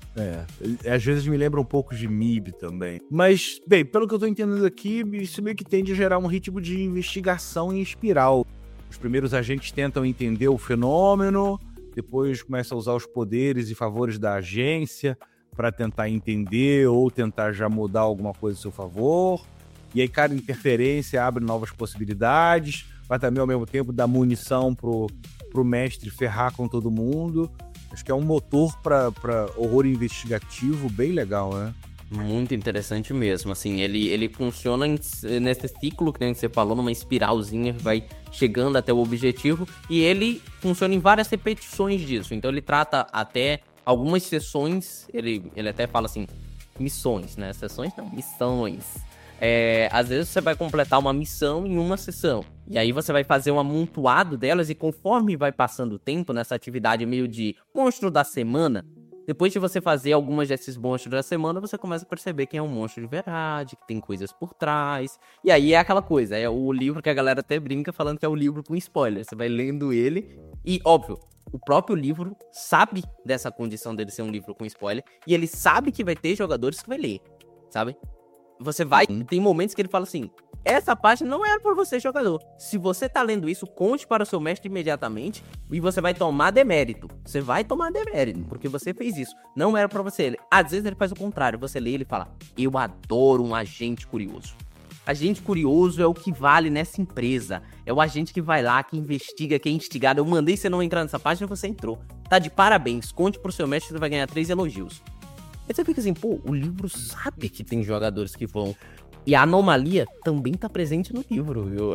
É, às vezes me lembra um pouco de M I B também. Mas, bem, pelo que eu tô entendendo aqui, isso meio que tende a gerar um ritmo de investigação em espiral. Os primeiros agentes tentam entender o fenômeno, depois começam a usar os poderes e favores da agência para tentar entender ou tentar já mudar alguma coisa a seu favor. E aí cada interferência abre novas possibilidades, vai também ao mesmo tempo dar munição pro, pro mestre ferrar com todo mundo. Acho que é um motor para horror investigativo bem legal, né? Muito interessante mesmo, assim, ele, ele funciona em, nesse ciclo que você falou, numa espiralzinha que vai chegando até o objetivo, e ele funciona em várias repetições disso, então ele trata até algumas sessões, ele, ele até fala assim, missões, né, sessões não, missões, é, às vezes você vai completar uma missão em uma sessão, e aí você vai fazer um amontoado delas, e conforme vai passando o tempo nessa atividade meio de monstro da semana, depois de você fazer algumas desses monstros da semana, você começa a perceber quem é um monstro de verdade, que tem coisas por trás. E aí é aquela coisa, é o livro que a galera até brinca falando que é o livro com spoiler. Você vai lendo ele e, óbvio, o próprio livro sabe dessa condição dele ser um livro com spoiler. E ele sabe que vai ter jogadores que vai ler, sabe? Você vai... Tem momentos que ele fala assim... Essa página não era para você, jogador. Se você tá lendo isso, conte para o seu mestre imediatamente e você vai tomar demérito. Você vai tomar demérito, porque você fez isso. Não era para você. Às vezes ele faz o contrário. Você lê e ele fala, eu adoro um agente curioso. Agente curioso é o que vale nessa empresa. É o agente que vai lá, que investiga, que é instigado. Eu mandei você não entrar nessa página e você entrou. Tá de parabéns. Conte pro seu mestre que você vai ganhar três elogios. Aí você fica assim, pô, o livro sabe que tem jogadores que vão... E a anomalia também tá presente no livro, viu?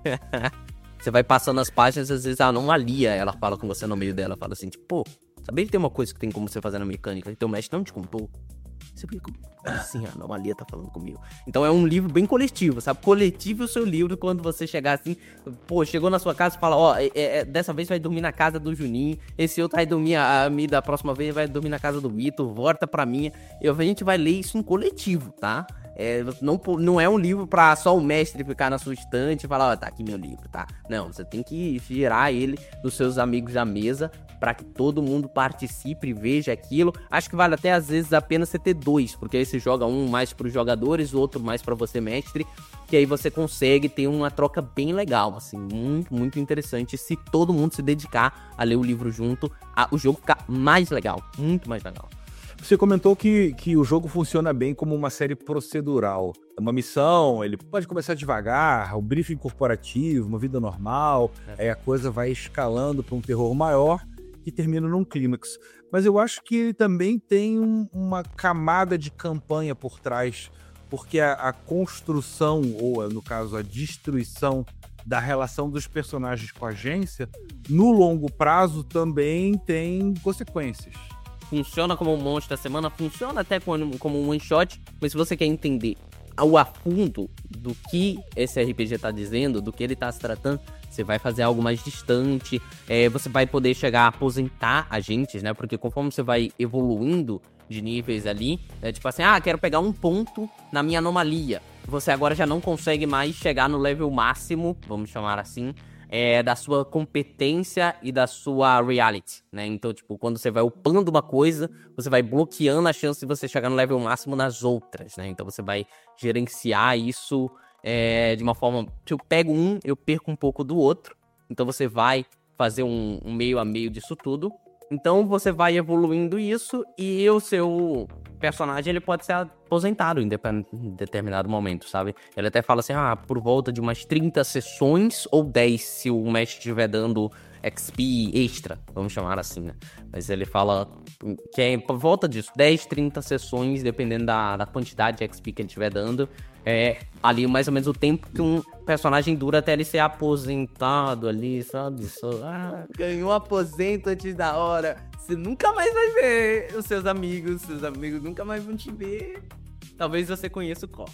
Você vai passando as páginas, às vezes a anomalia, ela fala com você no meio dela, fala assim, tipo, pô, sabia que tem uma coisa que tem como você fazer na mecânica e teu mestre não te contou? Você fica, como assim, a anomalia tá falando comigo? Então é um livro bem coletivo, sabe? Coletivo o seu livro quando você chegar assim, pô, chegou na sua casa e fala, ó, é, é, dessa vez vai dormir na casa do Juninho, esse outro vai dormir, a, a mim da próxima vez vai dormir na casa do Vitor, volta pra minha. E a gente vai ler isso em coletivo, tá? É, não, não é um livro pra só o mestre ficar na sua estante e falar, ó, tá aqui meu livro, tá? Não, você tem que girar ele dos seus amigos da mesa pra que todo mundo participe e veja aquilo. Acho que vale até, às vezes, a pena você ter dois, porque aí você joga um mais pros jogadores, o outro mais pra você, mestre, que aí você consegue ter uma troca bem legal, assim, muito, muito interessante. Se todo mundo se dedicar a ler o livro junto, a, o jogo fica mais legal, muito mais legal. Você comentou que, que o jogo funciona bem como uma série procedural. Uma missão, ele pode começar devagar, o briefing corporativo, uma vida normal, é. Aí a coisa vai escalando para um terror maior que termina num clímax. Mas eu acho que ele também tem um, uma camada de campanha por trás, porque a, a construção, ou no caso a destruição da relação dos personagens com a agência, no longo prazo também tem consequências. Funciona como um monstro da semana, funciona até como, como um one shot, mas se você quer entender o afundo do que esse R P G tá dizendo, do que ele tá se tratando, você vai fazer algo mais distante, é, você vai poder chegar a aposentar agentes, né? Porque conforme você vai evoluindo de níveis ali, é tipo assim, ah, quero pegar um ponto na minha anomalia. Você agora já não consegue mais chegar no level máximo, vamos chamar assim, é, da sua competência e da sua reality, né? Então, tipo, quando você vai upando uma coisa, você vai bloqueando a chance de você chegar no level máximo nas outras, né? Então, você vai gerenciar isso é, de uma forma... Se eu pego um, eu perco um pouco do outro. Então, você vai fazer um, um meio a meio disso tudo. Então, você vai evoluindo isso e o seu personagem, ele pode ser aposentado em, de- em determinado momento, sabe? Ele até fala assim, ah, por volta de umas trinta sessões ou dez, se o mestre estiver dando X P extra, vamos chamar assim, né? Mas ele fala que é por volta disso, dez, trinta sessões, dependendo da, da quantidade de X P que ele estiver dando. É ali mais ou menos o tempo que um personagem dura até ele ser aposentado ali, sabe? Só, ah, ganhou um aposento antes da hora. Você nunca mais vai ver os seus amigos, seus amigos nunca mais vão te ver. Talvez você conheça o Cop.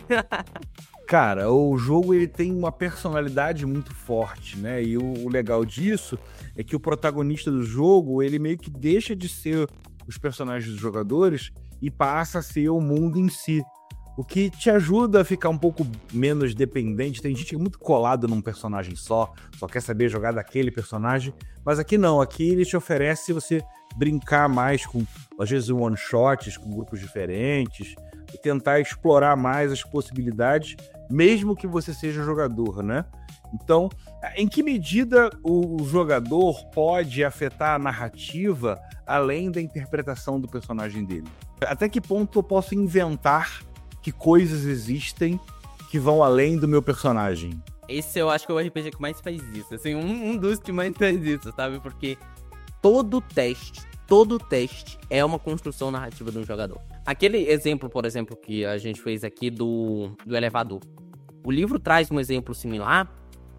Cara, o jogo ele tem uma personalidade muito forte, né? E o, o legal disso é que o protagonista do jogo, ele meio que deixa de ser os personagens dos jogadores e passa a ser o mundo em si. O que te ajuda a ficar um pouco menos dependente. Tem gente que é muito colada num personagem só, só quer saber jogar daquele personagem, mas aqui não, aqui ele te oferece você brincar mais com, às vezes, one-shots, com grupos diferentes, e tentar explorar mais as possibilidades, mesmo que você seja jogador, né? Então, em que medida o jogador pode afetar a narrativa além da interpretação do personagem dele? Até que ponto eu posso inventar que coisas existem que vão além do meu personagem? Esse eu acho que é o R P G que mais faz isso, assim, um, um dos que mais faz isso, sabe? Porque todo teste, todo teste é uma construção narrativa de um jogador. Aquele exemplo, por exemplo, que a gente fez aqui do, do elevador. O livro traz um exemplo similar,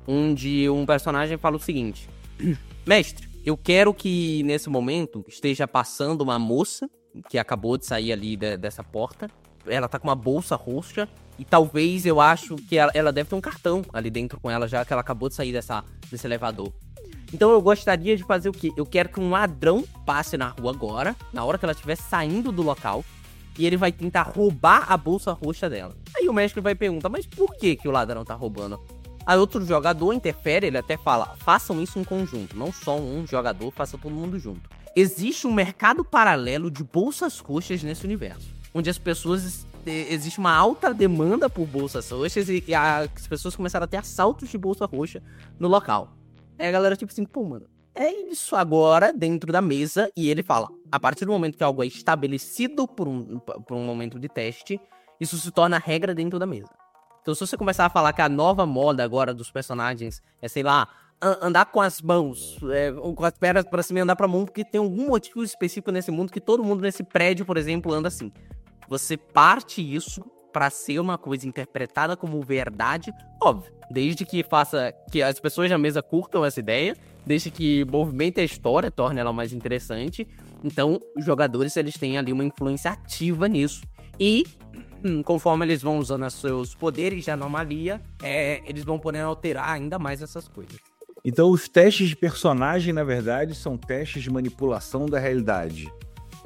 onde um personagem fala o seguinte: mestre, eu quero que nesse momento esteja passando uma moça que acabou de sair ali de, dessa porta. Ela tá com uma bolsa roxa e talvez eu acho que ela, ela deve ter um cartão ali dentro com ela, já que ela acabou de sair dessa, desse elevador. Então eu gostaria de fazer o quê? Eu quero que um ladrão passe na rua agora, na hora que ela estiver saindo do local, e ele vai tentar roubar a bolsa roxa dela. Aí o mestre vai perguntar, mas por que, que o ladrão tá roubando? Aí outro jogador interfere, ele até fala, façam isso em conjunto, não só um jogador, faça todo mundo junto. Existe um mercado paralelo de bolsas roxas nesse universo, onde as pessoas... existe uma alta demanda por bolsas roxas e as pessoas começaram a ter assaltos de bolsa roxa no local. Aí a galera tipo assim, pô, mano, é isso agora dentro da mesa. E ele fala, a partir do momento que algo é estabelecido por um, por um momento de teste, isso se torna regra dentro da mesa. Então se você começar a falar que a nova moda agora dos personagens é, sei lá, andar com as mãos, é, com as pernas pra cima e andar pra mão, porque tem algum motivo específico nesse mundo que todo mundo nesse prédio, por exemplo, anda assim. Você parte isso pra ser uma coisa interpretada como verdade, óbvio, desde que faça, que as pessoas na mesa curtam essa ideia, desde que movimente a história, torne ela mais interessante. Então, os jogadores, eles têm ali uma influência ativa nisso. E, hum, conforme eles vão usando os seus poderes de anomalia, é, eles vão podendo alterar ainda mais essas coisas. Então, os testes de personagem, na verdade, são testes de manipulação da realidade.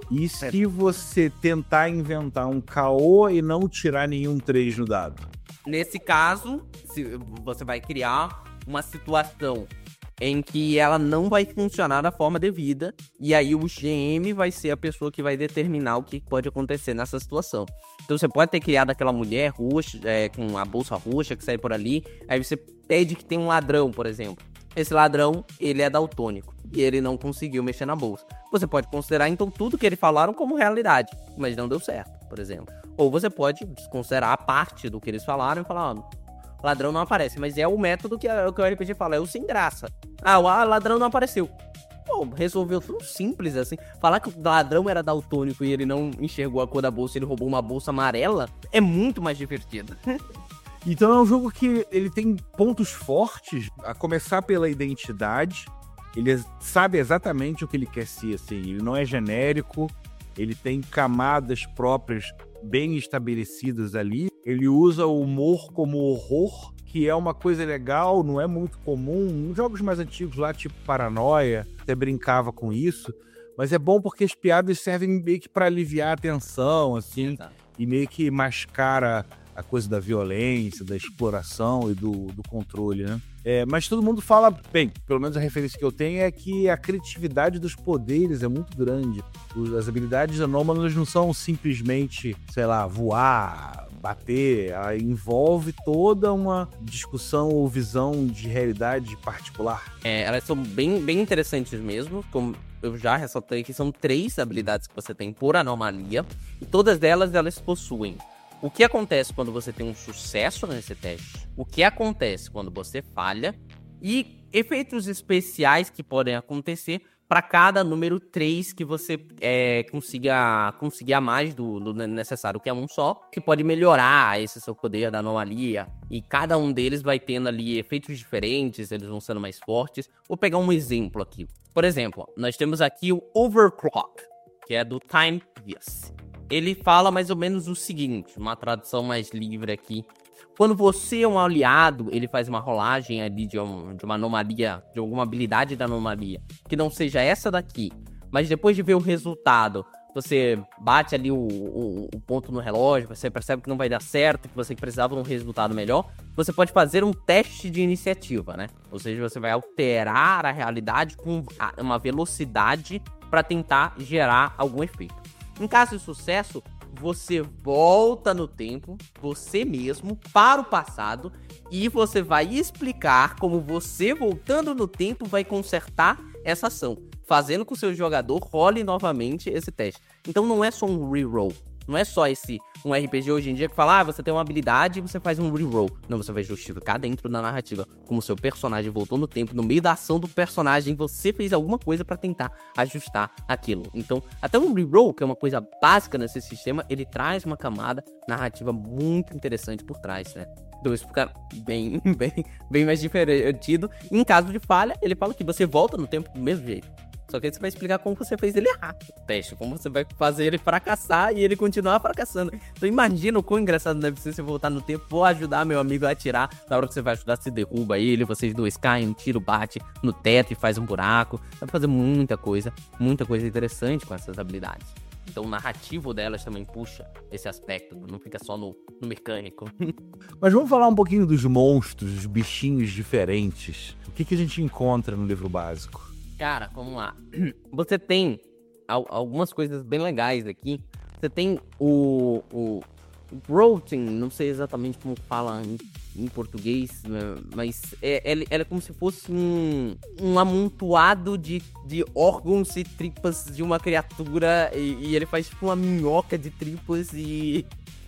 E se você tentar inventar um caô e não tirar nenhum três no dado? Nesse caso, se você vai criar uma situação em que ela não vai funcionar da forma devida, e aí o G M vai ser a pessoa que vai determinar o que pode acontecer nessa situação. Então você pode ter criado aquela mulher roxa, é, com a bolsa roxa que sai por ali, aí você pede que tem um ladrão, por exemplo. Esse ladrão, ele é daltônico, e ele não conseguiu mexer na bolsa. Você pode considerar, então, tudo que eles falaram como realidade, mas não deu certo, por exemplo. Ou você pode desconsiderar a parte do que eles falaram e falar, ó, ladrão não aparece, mas é o método que, a, que o R P G fala, é o sem graça. Ah, o ah, ladrão não apareceu. Pô, resolveu tão simples assim. Falar que o ladrão era daltônico e ele não enxergou a cor da bolsa, ele roubou uma bolsa amarela, é muito mais divertido. Então é um jogo que ele tem pontos fortes, a começar pela identidade. Ele sabe exatamente o que ele quer ser, assim. Ele não é genérico, ele tem camadas próprias bem estabelecidas ali. Ele usa o humor como horror, que é uma coisa legal, não é muito comum. Nos jogos mais antigos lá, tipo Paranoia, até brincava com isso. Mas é bom porque as piadas servem meio que para aliviar a tensão, assim. Exato. E meio que mascara a coisa da violência, da exploração e do, do controle, né? É, mas todo mundo fala, bem, pelo menos a referência que eu tenho é que a criatividade dos poderes é muito grande. As habilidades anômalas não são simplesmente, sei lá, voar, bater, ela envolve toda uma discussão ou visão de realidade particular. É, elas são bem, bem interessantes mesmo, como eu já ressaltei que são três habilidades que você tem por anomalia, e todas elas, elas possuem o que acontece quando você tem um sucesso nesse teste, o que acontece quando você falha, e efeitos especiais que podem acontecer para cada número três que você é, consiga, conseguir a mais do, do necessário, que é um só, que pode melhorar esse seu poder da anomalia. E cada um deles vai tendo ali efeitos diferentes, eles vão sendo mais fortes. Vou pegar um exemplo aqui. Por exemplo, nós temos aqui o Overclock, que é do Time Pierce. Ele fala mais ou menos o seguinte, uma tradução mais livre aqui. Quando você é um aliado, ele faz uma rolagem ali de, um, de uma anomalia, de alguma habilidade da anomalia, que não seja essa daqui, mas depois de ver o resultado, você bate ali o, o, o ponto no relógio, você percebe que não vai dar certo, que você precisava de um resultado melhor, você pode fazer um teste de iniciativa, né? Ou seja, você vai alterar a realidade com uma velocidade para tentar gerar algum efeito. Em caso de sucesso, você volta no tempo, você mesmo, para o passado, e você vai explicar como você, voltando no tempo, vai consertar essa ação, fazendo com que o seu jogador role novamente esse teste. Então não é só um reroll, não é só esse um R P G hoje em dia que fala, ah, você tem uma habilidade e você faz um reroll. Não, você vai justificar dentro da narrativa como o seu personagem voltou no tempo, no meio da ação do personagem, você fez alguma coisa pra tentar ajustar aquilo. Então, até um reroll, que é uma coisa básica nesse sistema, ele traz uma camada narrativa muito interessante por trás, né? Então isso fica bem, bem, bem mais divertido. Em caso de falha, ele fala que você volta no tempo do mesmo jeito. Só que aí você vai explicar como você fez ele errar o teste, como você vai fazer ele fracassar e ele continuar fracassando. Então imagina o quão engraçado deve ser você voltar no tempo, vou ajudar meu amigo a atirar, na hora que você vai ajudar, você derruba ele, vocês dois caem, um tiro bate no teto e faz um buraco. Dá pra fazer muita coisa, muita coisa interessante com essas habilidades. Então o narrativo delas também puxa esse aspecto, não fica só no, no mecânico. Mas vamos falar um pouquinho dos monstros, dos bichinhos diferentes. O que, que a gente encontra no livro básico? Cara, vamos lá. Você tem algumas coisas bem legais aqui. Você tem o, o, o Protein, não sei exatamente como fala em, em português, mas é, ele, ele é como se fosse um, um amontoado de, de órgãos e tripas de uma criatura, e, e ele faz tipo uma minhoca de tripas e...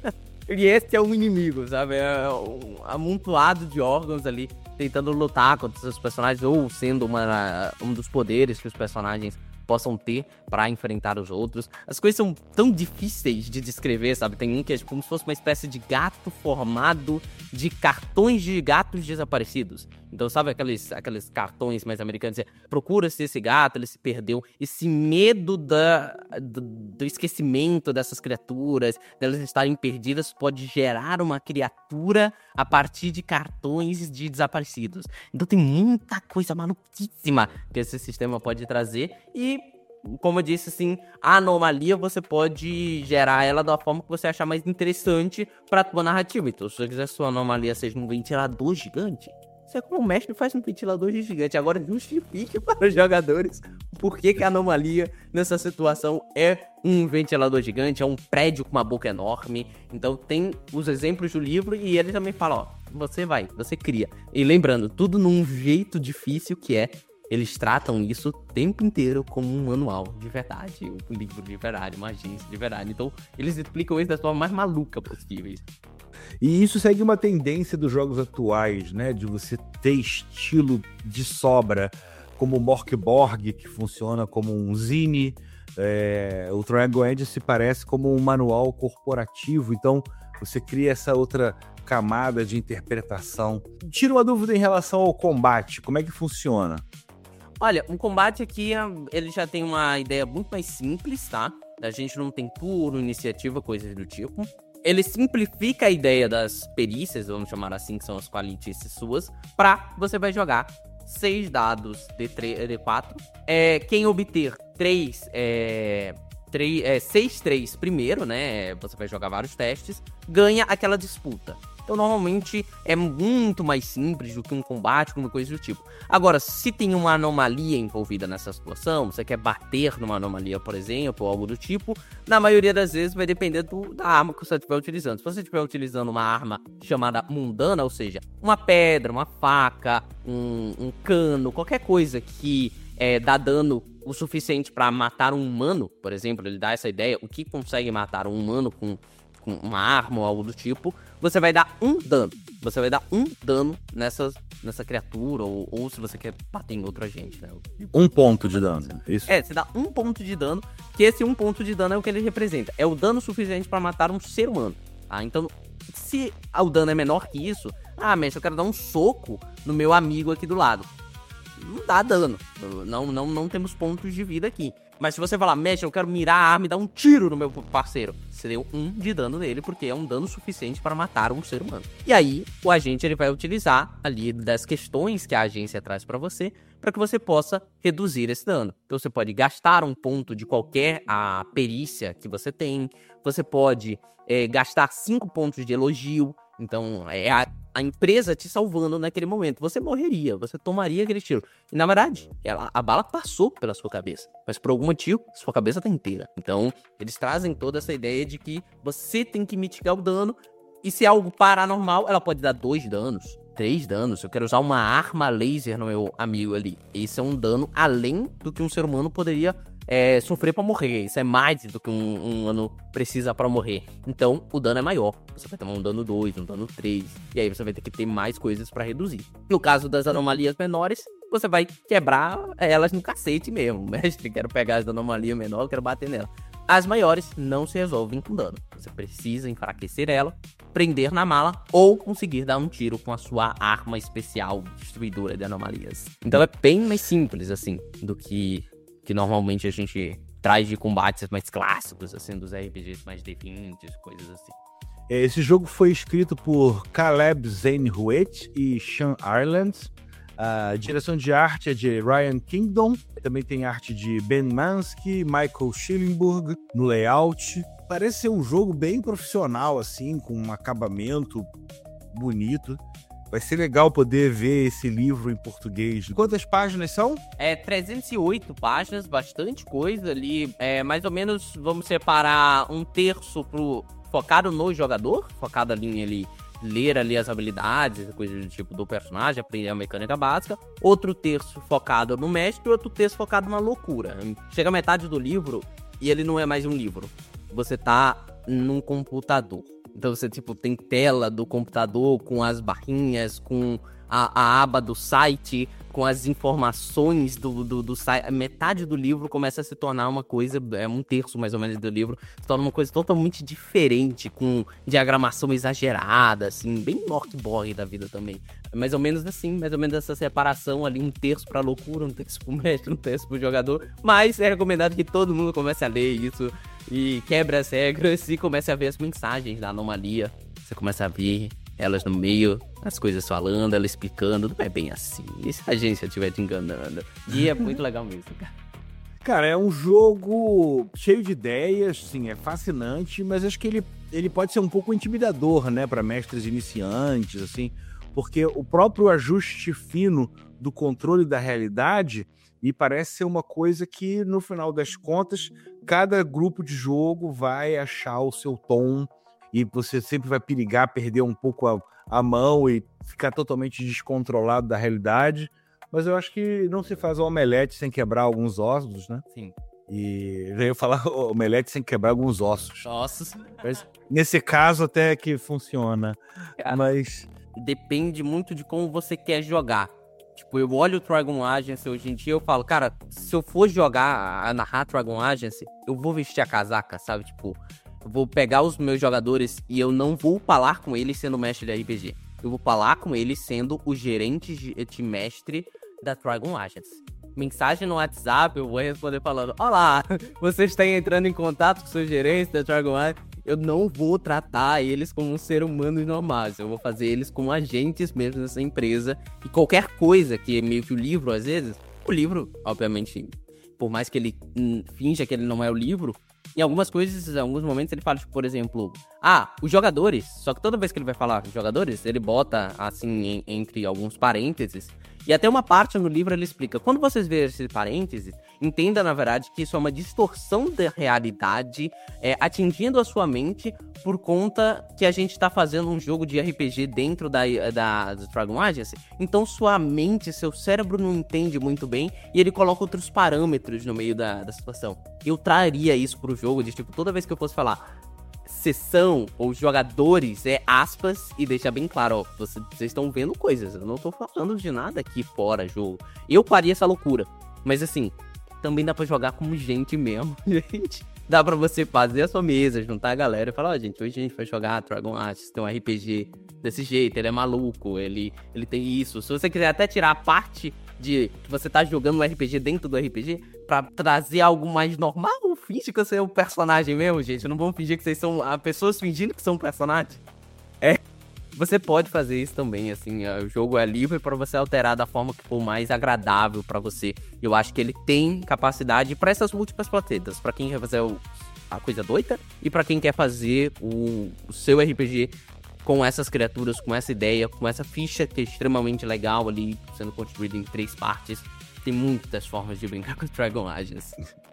E esse é o inimigo, sabe? É um amontoado de órgãos ali, tentando lutar contra os seus personagens, ou sendo uma, um dos poderes que os personagens possam ter pra enfrentar os outros. As coisas são tão difíceis de descrever, sabe? Tem um que é como se fosse uma espécie de gato formado de cartões de gatos desaparecidos. Então, sabe aqueles, aqueles cartões mais americanos? Procura-se esse gato, ele se perdeu. Esse medo da, do, do esquecimento dessas criaturas, delas estarem perdidas, pode gerar uma criatura a partir de cartões de desaparecidos. Então tem muita coisa maluquíssima que esse sistema pode trazer. E como eu disse, assim, a anomalia você pode gerar ela da forma que você achar mais interessante pra tua narrativa. Então, se você quiser que sua anomalia seja um ventilador gigante, você como mestre faz um ventilador gigante. Agora justifique para os jogadores por que, que a anomalia nessa situação é um ventilador gigante, é um prédio com uma boca enorme. Então tem os exemplos do livro e ele também fala, ó, você vai, você cria. E lembrando, tudo num jeito difícil que é, eles tratam isso o tempo inteiro como um manual de verdade, um livro de verdade, uma agência de verdade. Então eles explicam isso da forma mais maluca possível. E isso segue uma tendência dos jogos atuais, né? De você ter estilo de sobra, como o Morkborg, que funciona como um zine. É, o Triangle Edge se parece como um manual corporativo, então você cria essa outra camada de interpretação. Tira uma dúvida em relação ao combate, como é que funciona? Olha, um combate aqui, ele já tem uma ideia muito mais simples, tá? A gente não tem turno, iniciativa, coisas do tipo. Ele simplifica a ideia das perícias, vamos chamar assim, que são as qualities suas, pra você vai jogar seis dados de D quatro. É, quem obter três, é, três, é, seis três primeiro, né, você vai jogar vários testes, ganha aquela disputa. Então, normalmente, é muito mais simples do que um combate, alguma coisa do tipo. Agora, se tem uma anomalia envolvida nessa situação, você quer bater numa anomalia, por exemplo, ou algo do tipo, na maioria das vezes vai depender do, da arma que você estiver utilizando. Se você estiver utilizando uma arma chamada mundana, ou seja, uma pedra, uma faca, um, um cano, qualquer coisa que é, dá dano o suficiente para matar um humano, por exemplo, ele dá essa ideia, o que consegue matar um humano com... com uma arma ou algo do tipo, você vai dar um dano. Você vai dar um dano nessa, nessa criatura, ou, ou se você quer bater em outro agente, né? Um ponto de dano, isso. É, você dá um ponto de dano, que esse um ponto de dano é o que ele representa. É o dano suficiente para matar um ser humano, tá? Então, se o dano é menor que isso, ah, mestre, eu quero dar um soco no meu amigo aqui do lado. Não dá dano. Não, não, não temos pontos de vida aqui. Mas se você falar, mestre, eu quero mirar a arma e dar um tiro no meu parceiro, você deu um de dano nele, porque é um dano suficiente para matar um ser humano. E aí, o agente ele vai utilizar ali das questões que a agência traz para você, para que você possa reduzir esse dano. Então você pode gastar um ponto de qualquer a perícia que você tem, você pode é, gastar cinco pontos de elogio. Então, é a, a empresa te salvando naquele momento. Você morreria, você tomaria aquele tiro. E, na verdade, ela, a bala passou pela sua cabeça. Mas, por algum motivo, sua cabeça tá inteira. Então, eles trazem toda essa ideia de que você tem que mitigar o dano. E se é algo paranormal, ela pode dar dois danos, três danos. Eu quero usar uma arma laser no meu amigo ali. Esse é um dano além do que um ser humano poderia É, sofrer pra morrer. Isso é mais do que um, um humano precisa pra morrer. Então, o dano é maior. Você vai tomar um dano dois, um dano três. E aí você vai ter que ter mais coisas pra reduzir. No caso das anomalias menores, você vai quebrar elas no cacete mesmo. Mestre, quero pegar as anomalias menores, quero bater nela. As maiores não se resolvem com dano. Você precisa enfraquecer ela, prender na mala ou conseguir dar um tiro com a sua arma especial destruidora de anomalias. Então é bem mais simples, assim, do que... que normalmente a gente traz de combates mais clássicos, assim, dos R P Gs mais definidos, coisas assim. Esse jogo foi escrito por Caleb Zane Huet e Sean Ireland. A direção de arte é de Ryan Kingdom. Também tem arte de Ben Mansky, Michael Schillingburg no layout. Parece ser um jogo bem profissional, assim, com um acabamento bonito. Vai ser legal poder ver esse livro em português. Quantas páginas são? É trezentas e oito páginas, bastante coisa ali. É mais ou menos, vamos separar um terço pro, focado no jogador, focado ali em ele ler ali as habilidades, coisas do tipo do personagem, aprender a mecânica básica. Outro terço focado no mestre e outro terço focado na loucura. Chega a metade do livro e ele não é mais um livro. Você tá num computador. Então você, tipo, tem tela do computador com as barrinhas, com a, a aba do site, com as informações do, do, do site. Metade do livro começa a se tornar uma coisa, é um terço mais ou menos do livro, se torna uma coisa totalmente diferente, com diagramação exagerada, assim, bem Morkborg da vida também. Mais ou menos assim, mais ou menos essa separação ali, um terço pra loucura, um terço pro mestre, um terço pro jogador. Mas é recomendado que todo mundo comece a ler isso e quebre as regras e comece a ver as mensagens da anomalia. Você começa a ver elas no meio, as coisas falando, ela explicando. Não é bem assim. E se a agência estiver te enganando? E é muito legal mesmo, cara. Cara, é um jogo cheio de ideias, sim, é fascinante, mas acho que ele, ele pode ser um pouco intimidador, né, para mestres iniciantes, assim, porque o próprio ajuste fino do controle da realidade me parece ser uma coisa que, no final das contas, cada grupo de jogo vai achar o seu tom e você sempre vai perigar, perder um pouco a, a mão e ficar totalmente descontrolado da realidade. Mas eu acho que não se faz um omelete sem quebrar alguns ossos, né? Sim. E já ia falar omelete sem quebrar alguns ossos. Ossos. Mas nesse caso até que funciona. Cara, mas depende muito de como você quer jogar. Tipo, eu olho o Trigon Agency hoje em dia e eu falo, cara, se eu for jogar, a narrar Trigon Agency, eu vou vestir a casaca, sabe? Tipo, eu vou pegar os meus jogadores e eu não vou falar com eles sendo mestre de R P G. Eu vou falar com eles sendo o gerente de mestre da Trigon Agency. Mensagem no WhatsApp, eu vou responder falando, olá, você está entrando em contato com o seu gerente da Trigon Agency. Eu não vou tratar eles como seres humanos normais. Eu vou fazer eles como agentes mesmo dessa empresa. E qualquer coisa, que é meio que o livro, às vezes, o livro, obviamente, por mais que ele hum, finja que ele não é o livro, em algumas coisas, em alguns momentos, ele fala, tipo, por exemplo, ah, os jogadores. Só que toda vez que ele vai falar jogadores, ele bota, assim, em, entre alguns parênteses. E até uma parte no livro ele explica, quando vocês verem esse parênteses, entenda, na verdade, que isso é uma distorção da realidade, é, atingindo a sua mente por conta que a gente tá fazendo um jogo de R P G dentro da, da, da Trigon Agency. Então sua mente, seu cérebro não entende muito bem e ele coloca outros parâmetros no meio da, da situação. Eu traria isso pro jogo, de tipo, toda vez que eu fosse falar sessão ou jogadores, é aspas, e deixa bem claro, ó, vocês, vocês estão vendo coisas, eu não tô falando de nada aqui fora jogo. Eu faria essa loucura, mas assim, também dá pra jogar como gente mesmo, gente. Dá pra você fazer a sua mesa, juntar a galera e falar, ó, oh, gente, hoje a gente vai jogar Trigon Agency, tem um R P G desse jeito, ele é maluco, ele, ele tem isso. Se você quiser até tirar a parte de que você tá jogando um R P G dentro do R P G, pra trazer algo mais normal, finge que você é o personagem mesmo, gente. Não vão fingir que vocês são a pessoas fingindo que são um personagem. É. Você pode fazer isso também, assim, o jogo é livre pra você alterar da forma que for mais agradável pra você. Eu acho que ele tem capacidade pra essas múltiplas platetas, pra quem quer fazer o, a coisa doida e pra quem quer fazer o, o seu R P G com essas criaturas, com essa ideia, com essa ficha que é extremamente legal ali, sendo construída em três partes. Tem muitas formas de brincar com o Trigon Agency.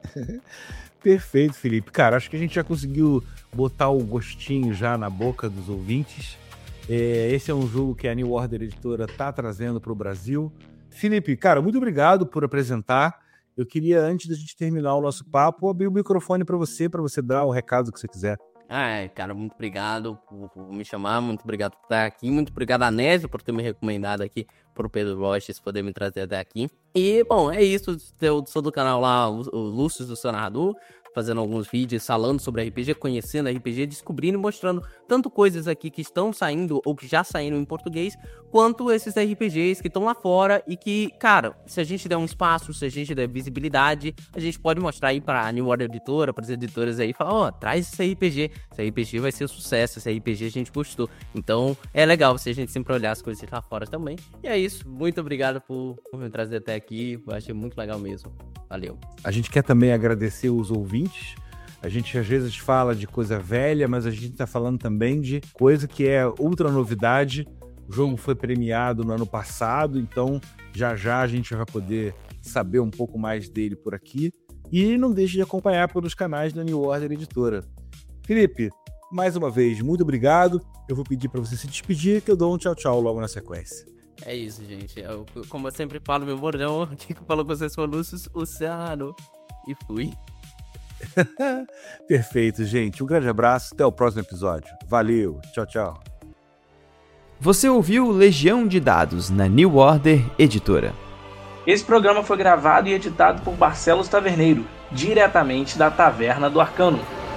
Perfeito, Felipe. Cara, acho que a gente já conseguiu botar o gostinho já na boca dos ouvintes. É, esse é um jogo que a New Order Editora tá trazendo para o Brasil. Felipe, cara, muito obrigado por apresentar. Eu queria, antes da gente terminar o nosso papo, abrir o microfone para você, para você dar o recado que você quiser. Ai, cara, muito obrigado por, por me chamar, muito obrigado por estar aqui, muito obrigado a Nésio por ter me recomendado aqui pro Pedro Roches poder me trazer até aqui. E, bom, é isso, eu sou do canal lá, o Lúcio do Seu Narrador, fazendo alguns vídeos falando sobre R P G, conhecendo R P G, descobrindo e mostrando tanto coisas aqui que estão saindo ou que já saíram em português, quanto esses R P Gs que estão lá fora e que, cara, se a gente der um espaço, se a gente der visibilidade, a gente pode mostrar aí pra New Order Editora, pras editoras aí, falar, ó, oh, traz esse R P G, esse R P G vai ser um sucesso, esse R P G a gente gostou. Então, é legal se a gente sempre olhar as coisas lá fora também. E é isso, muito obrigado por, por me trazer até aqui, eu achei muito legal mesmo. Valeu. A gente quer também agradecer os ouvintes. A gente às vezes fala de coisa velha, mas a gente tá falando também de coisa que é ultra novidade. O jogo foi premiado no ano passado, então já já a gente vai poder saber um pouco mais dele por aqui. E não deixe de acompanhar pelos canais da New Order Editora. Felipe, mais uma vez, muito obrigado. Eu vou pedir para você se despedir, que eu dou um tchau tchau logo na sequência. É isso, gente. Eu, como eu sempre falo, meu bordão, que falou com vocês foi o Lúcio Oceano. E fui. Perfeito, gente. Um grande abraço. Até o próximo episódio. Valeu. Tchau, tchau. Você ouviu Legião de Dados na New Order Editora. Esse programa foi gravado e editado por Barcelos Taverneiro, diretamente da Taverna do Arcano.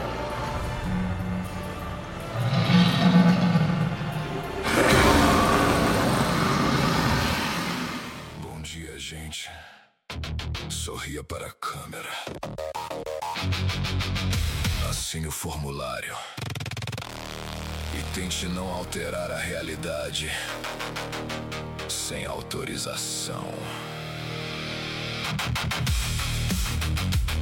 Sorria para a câmera. Assine o formulário. E tente não alterar a realidade sem autorização.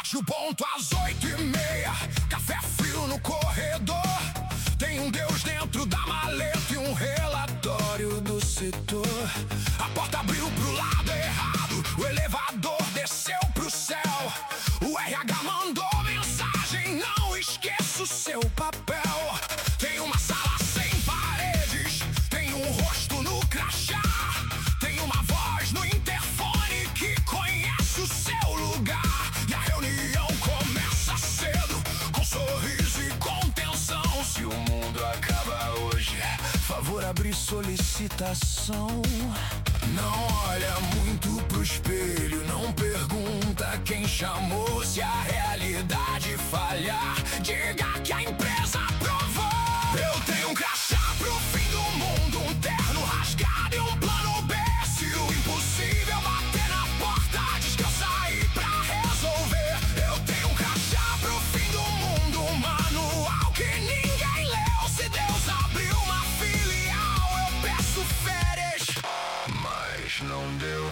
Baixo ponto às oito e meia, café frio no corredor. Tem um Deus dentro da maleta e um relatório do setor. A porta abriu pro lado errado, o elevador desceu pro céu. O R H mandou mensagem, não esqueça o seu papel. Tem uma sala sem paredes, tem um rosto no crachá. Tem uma voz no interfone que conhece o seu lugar. E a reunião começa cedo, com sorriso e contenção. Se o mundo acaba hoje, favor abrir solicitação. Não olha muito pro espelho, não pergunta quem chamou. Se a realidade falhar, diga que a empresa aprovou. Eu tenho um crachá pro fim do mundo, um terno rasgado e um plano B. Se o impossível bater na porta, diz que eu saí pra resolver. Eu tenho um crachá pro fim do mundo, um manual que ninguém leu. Se Deus abriu uma filial, eu peço férias, mas não deu.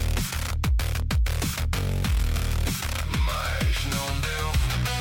Mas não deu.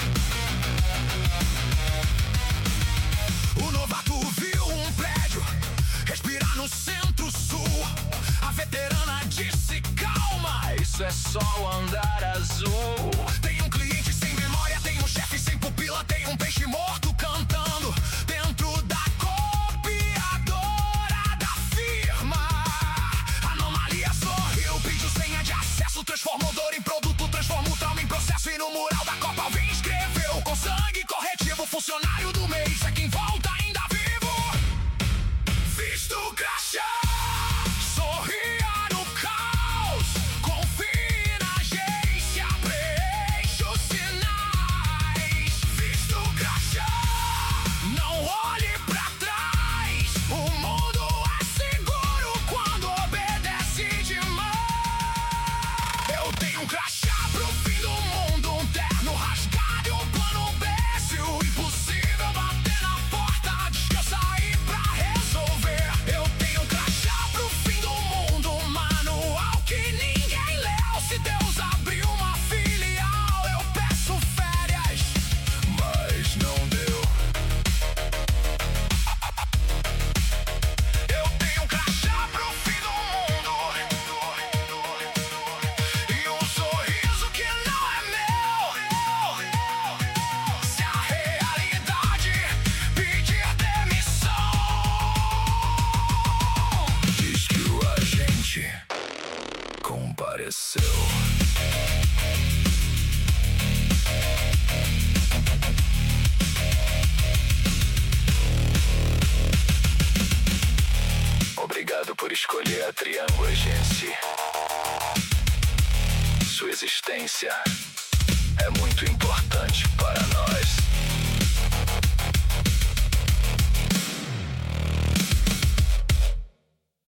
O novato viu um prédio respirar no centro-sul. A veterana disse calma, isso é só o andar azul. Tem um cliente sem memória, tem um chefe sem pupila, tem um peixe morto cantando dentro da copiadora da firma. Anomalia sorriu, pediu senha de acesso, transformou dor em produto, transformou o trauma em processo. E no mural da Copa alguém escreveu com sangue corretivo: funcionário do mês é quem volta ainda vivo. Visto o crachá, sorria no caos, confie na agência, preencha os sinais. Visto o crachá, não olhe pra trás, o mundo é seguro quando obedece demais. Eu tenho um crachá pro fim do mundo, um terno rasgado e um plano B. Se o impossível bater na porta, diz que eu saí pra resolver. Eu tenho um crachá pro fim do mundo, um manual que ninguém leu. Se Deus abriu uma filial, eu peço férias, mas não deu. Eu tenho um crachá pro fim do mundo e um sorriso que não é meu. Se a realidade pedir demissão, diz que o agente compareceu. Obrigado por escolher a Triângulo Agency. Sua existência é muito importante para nós.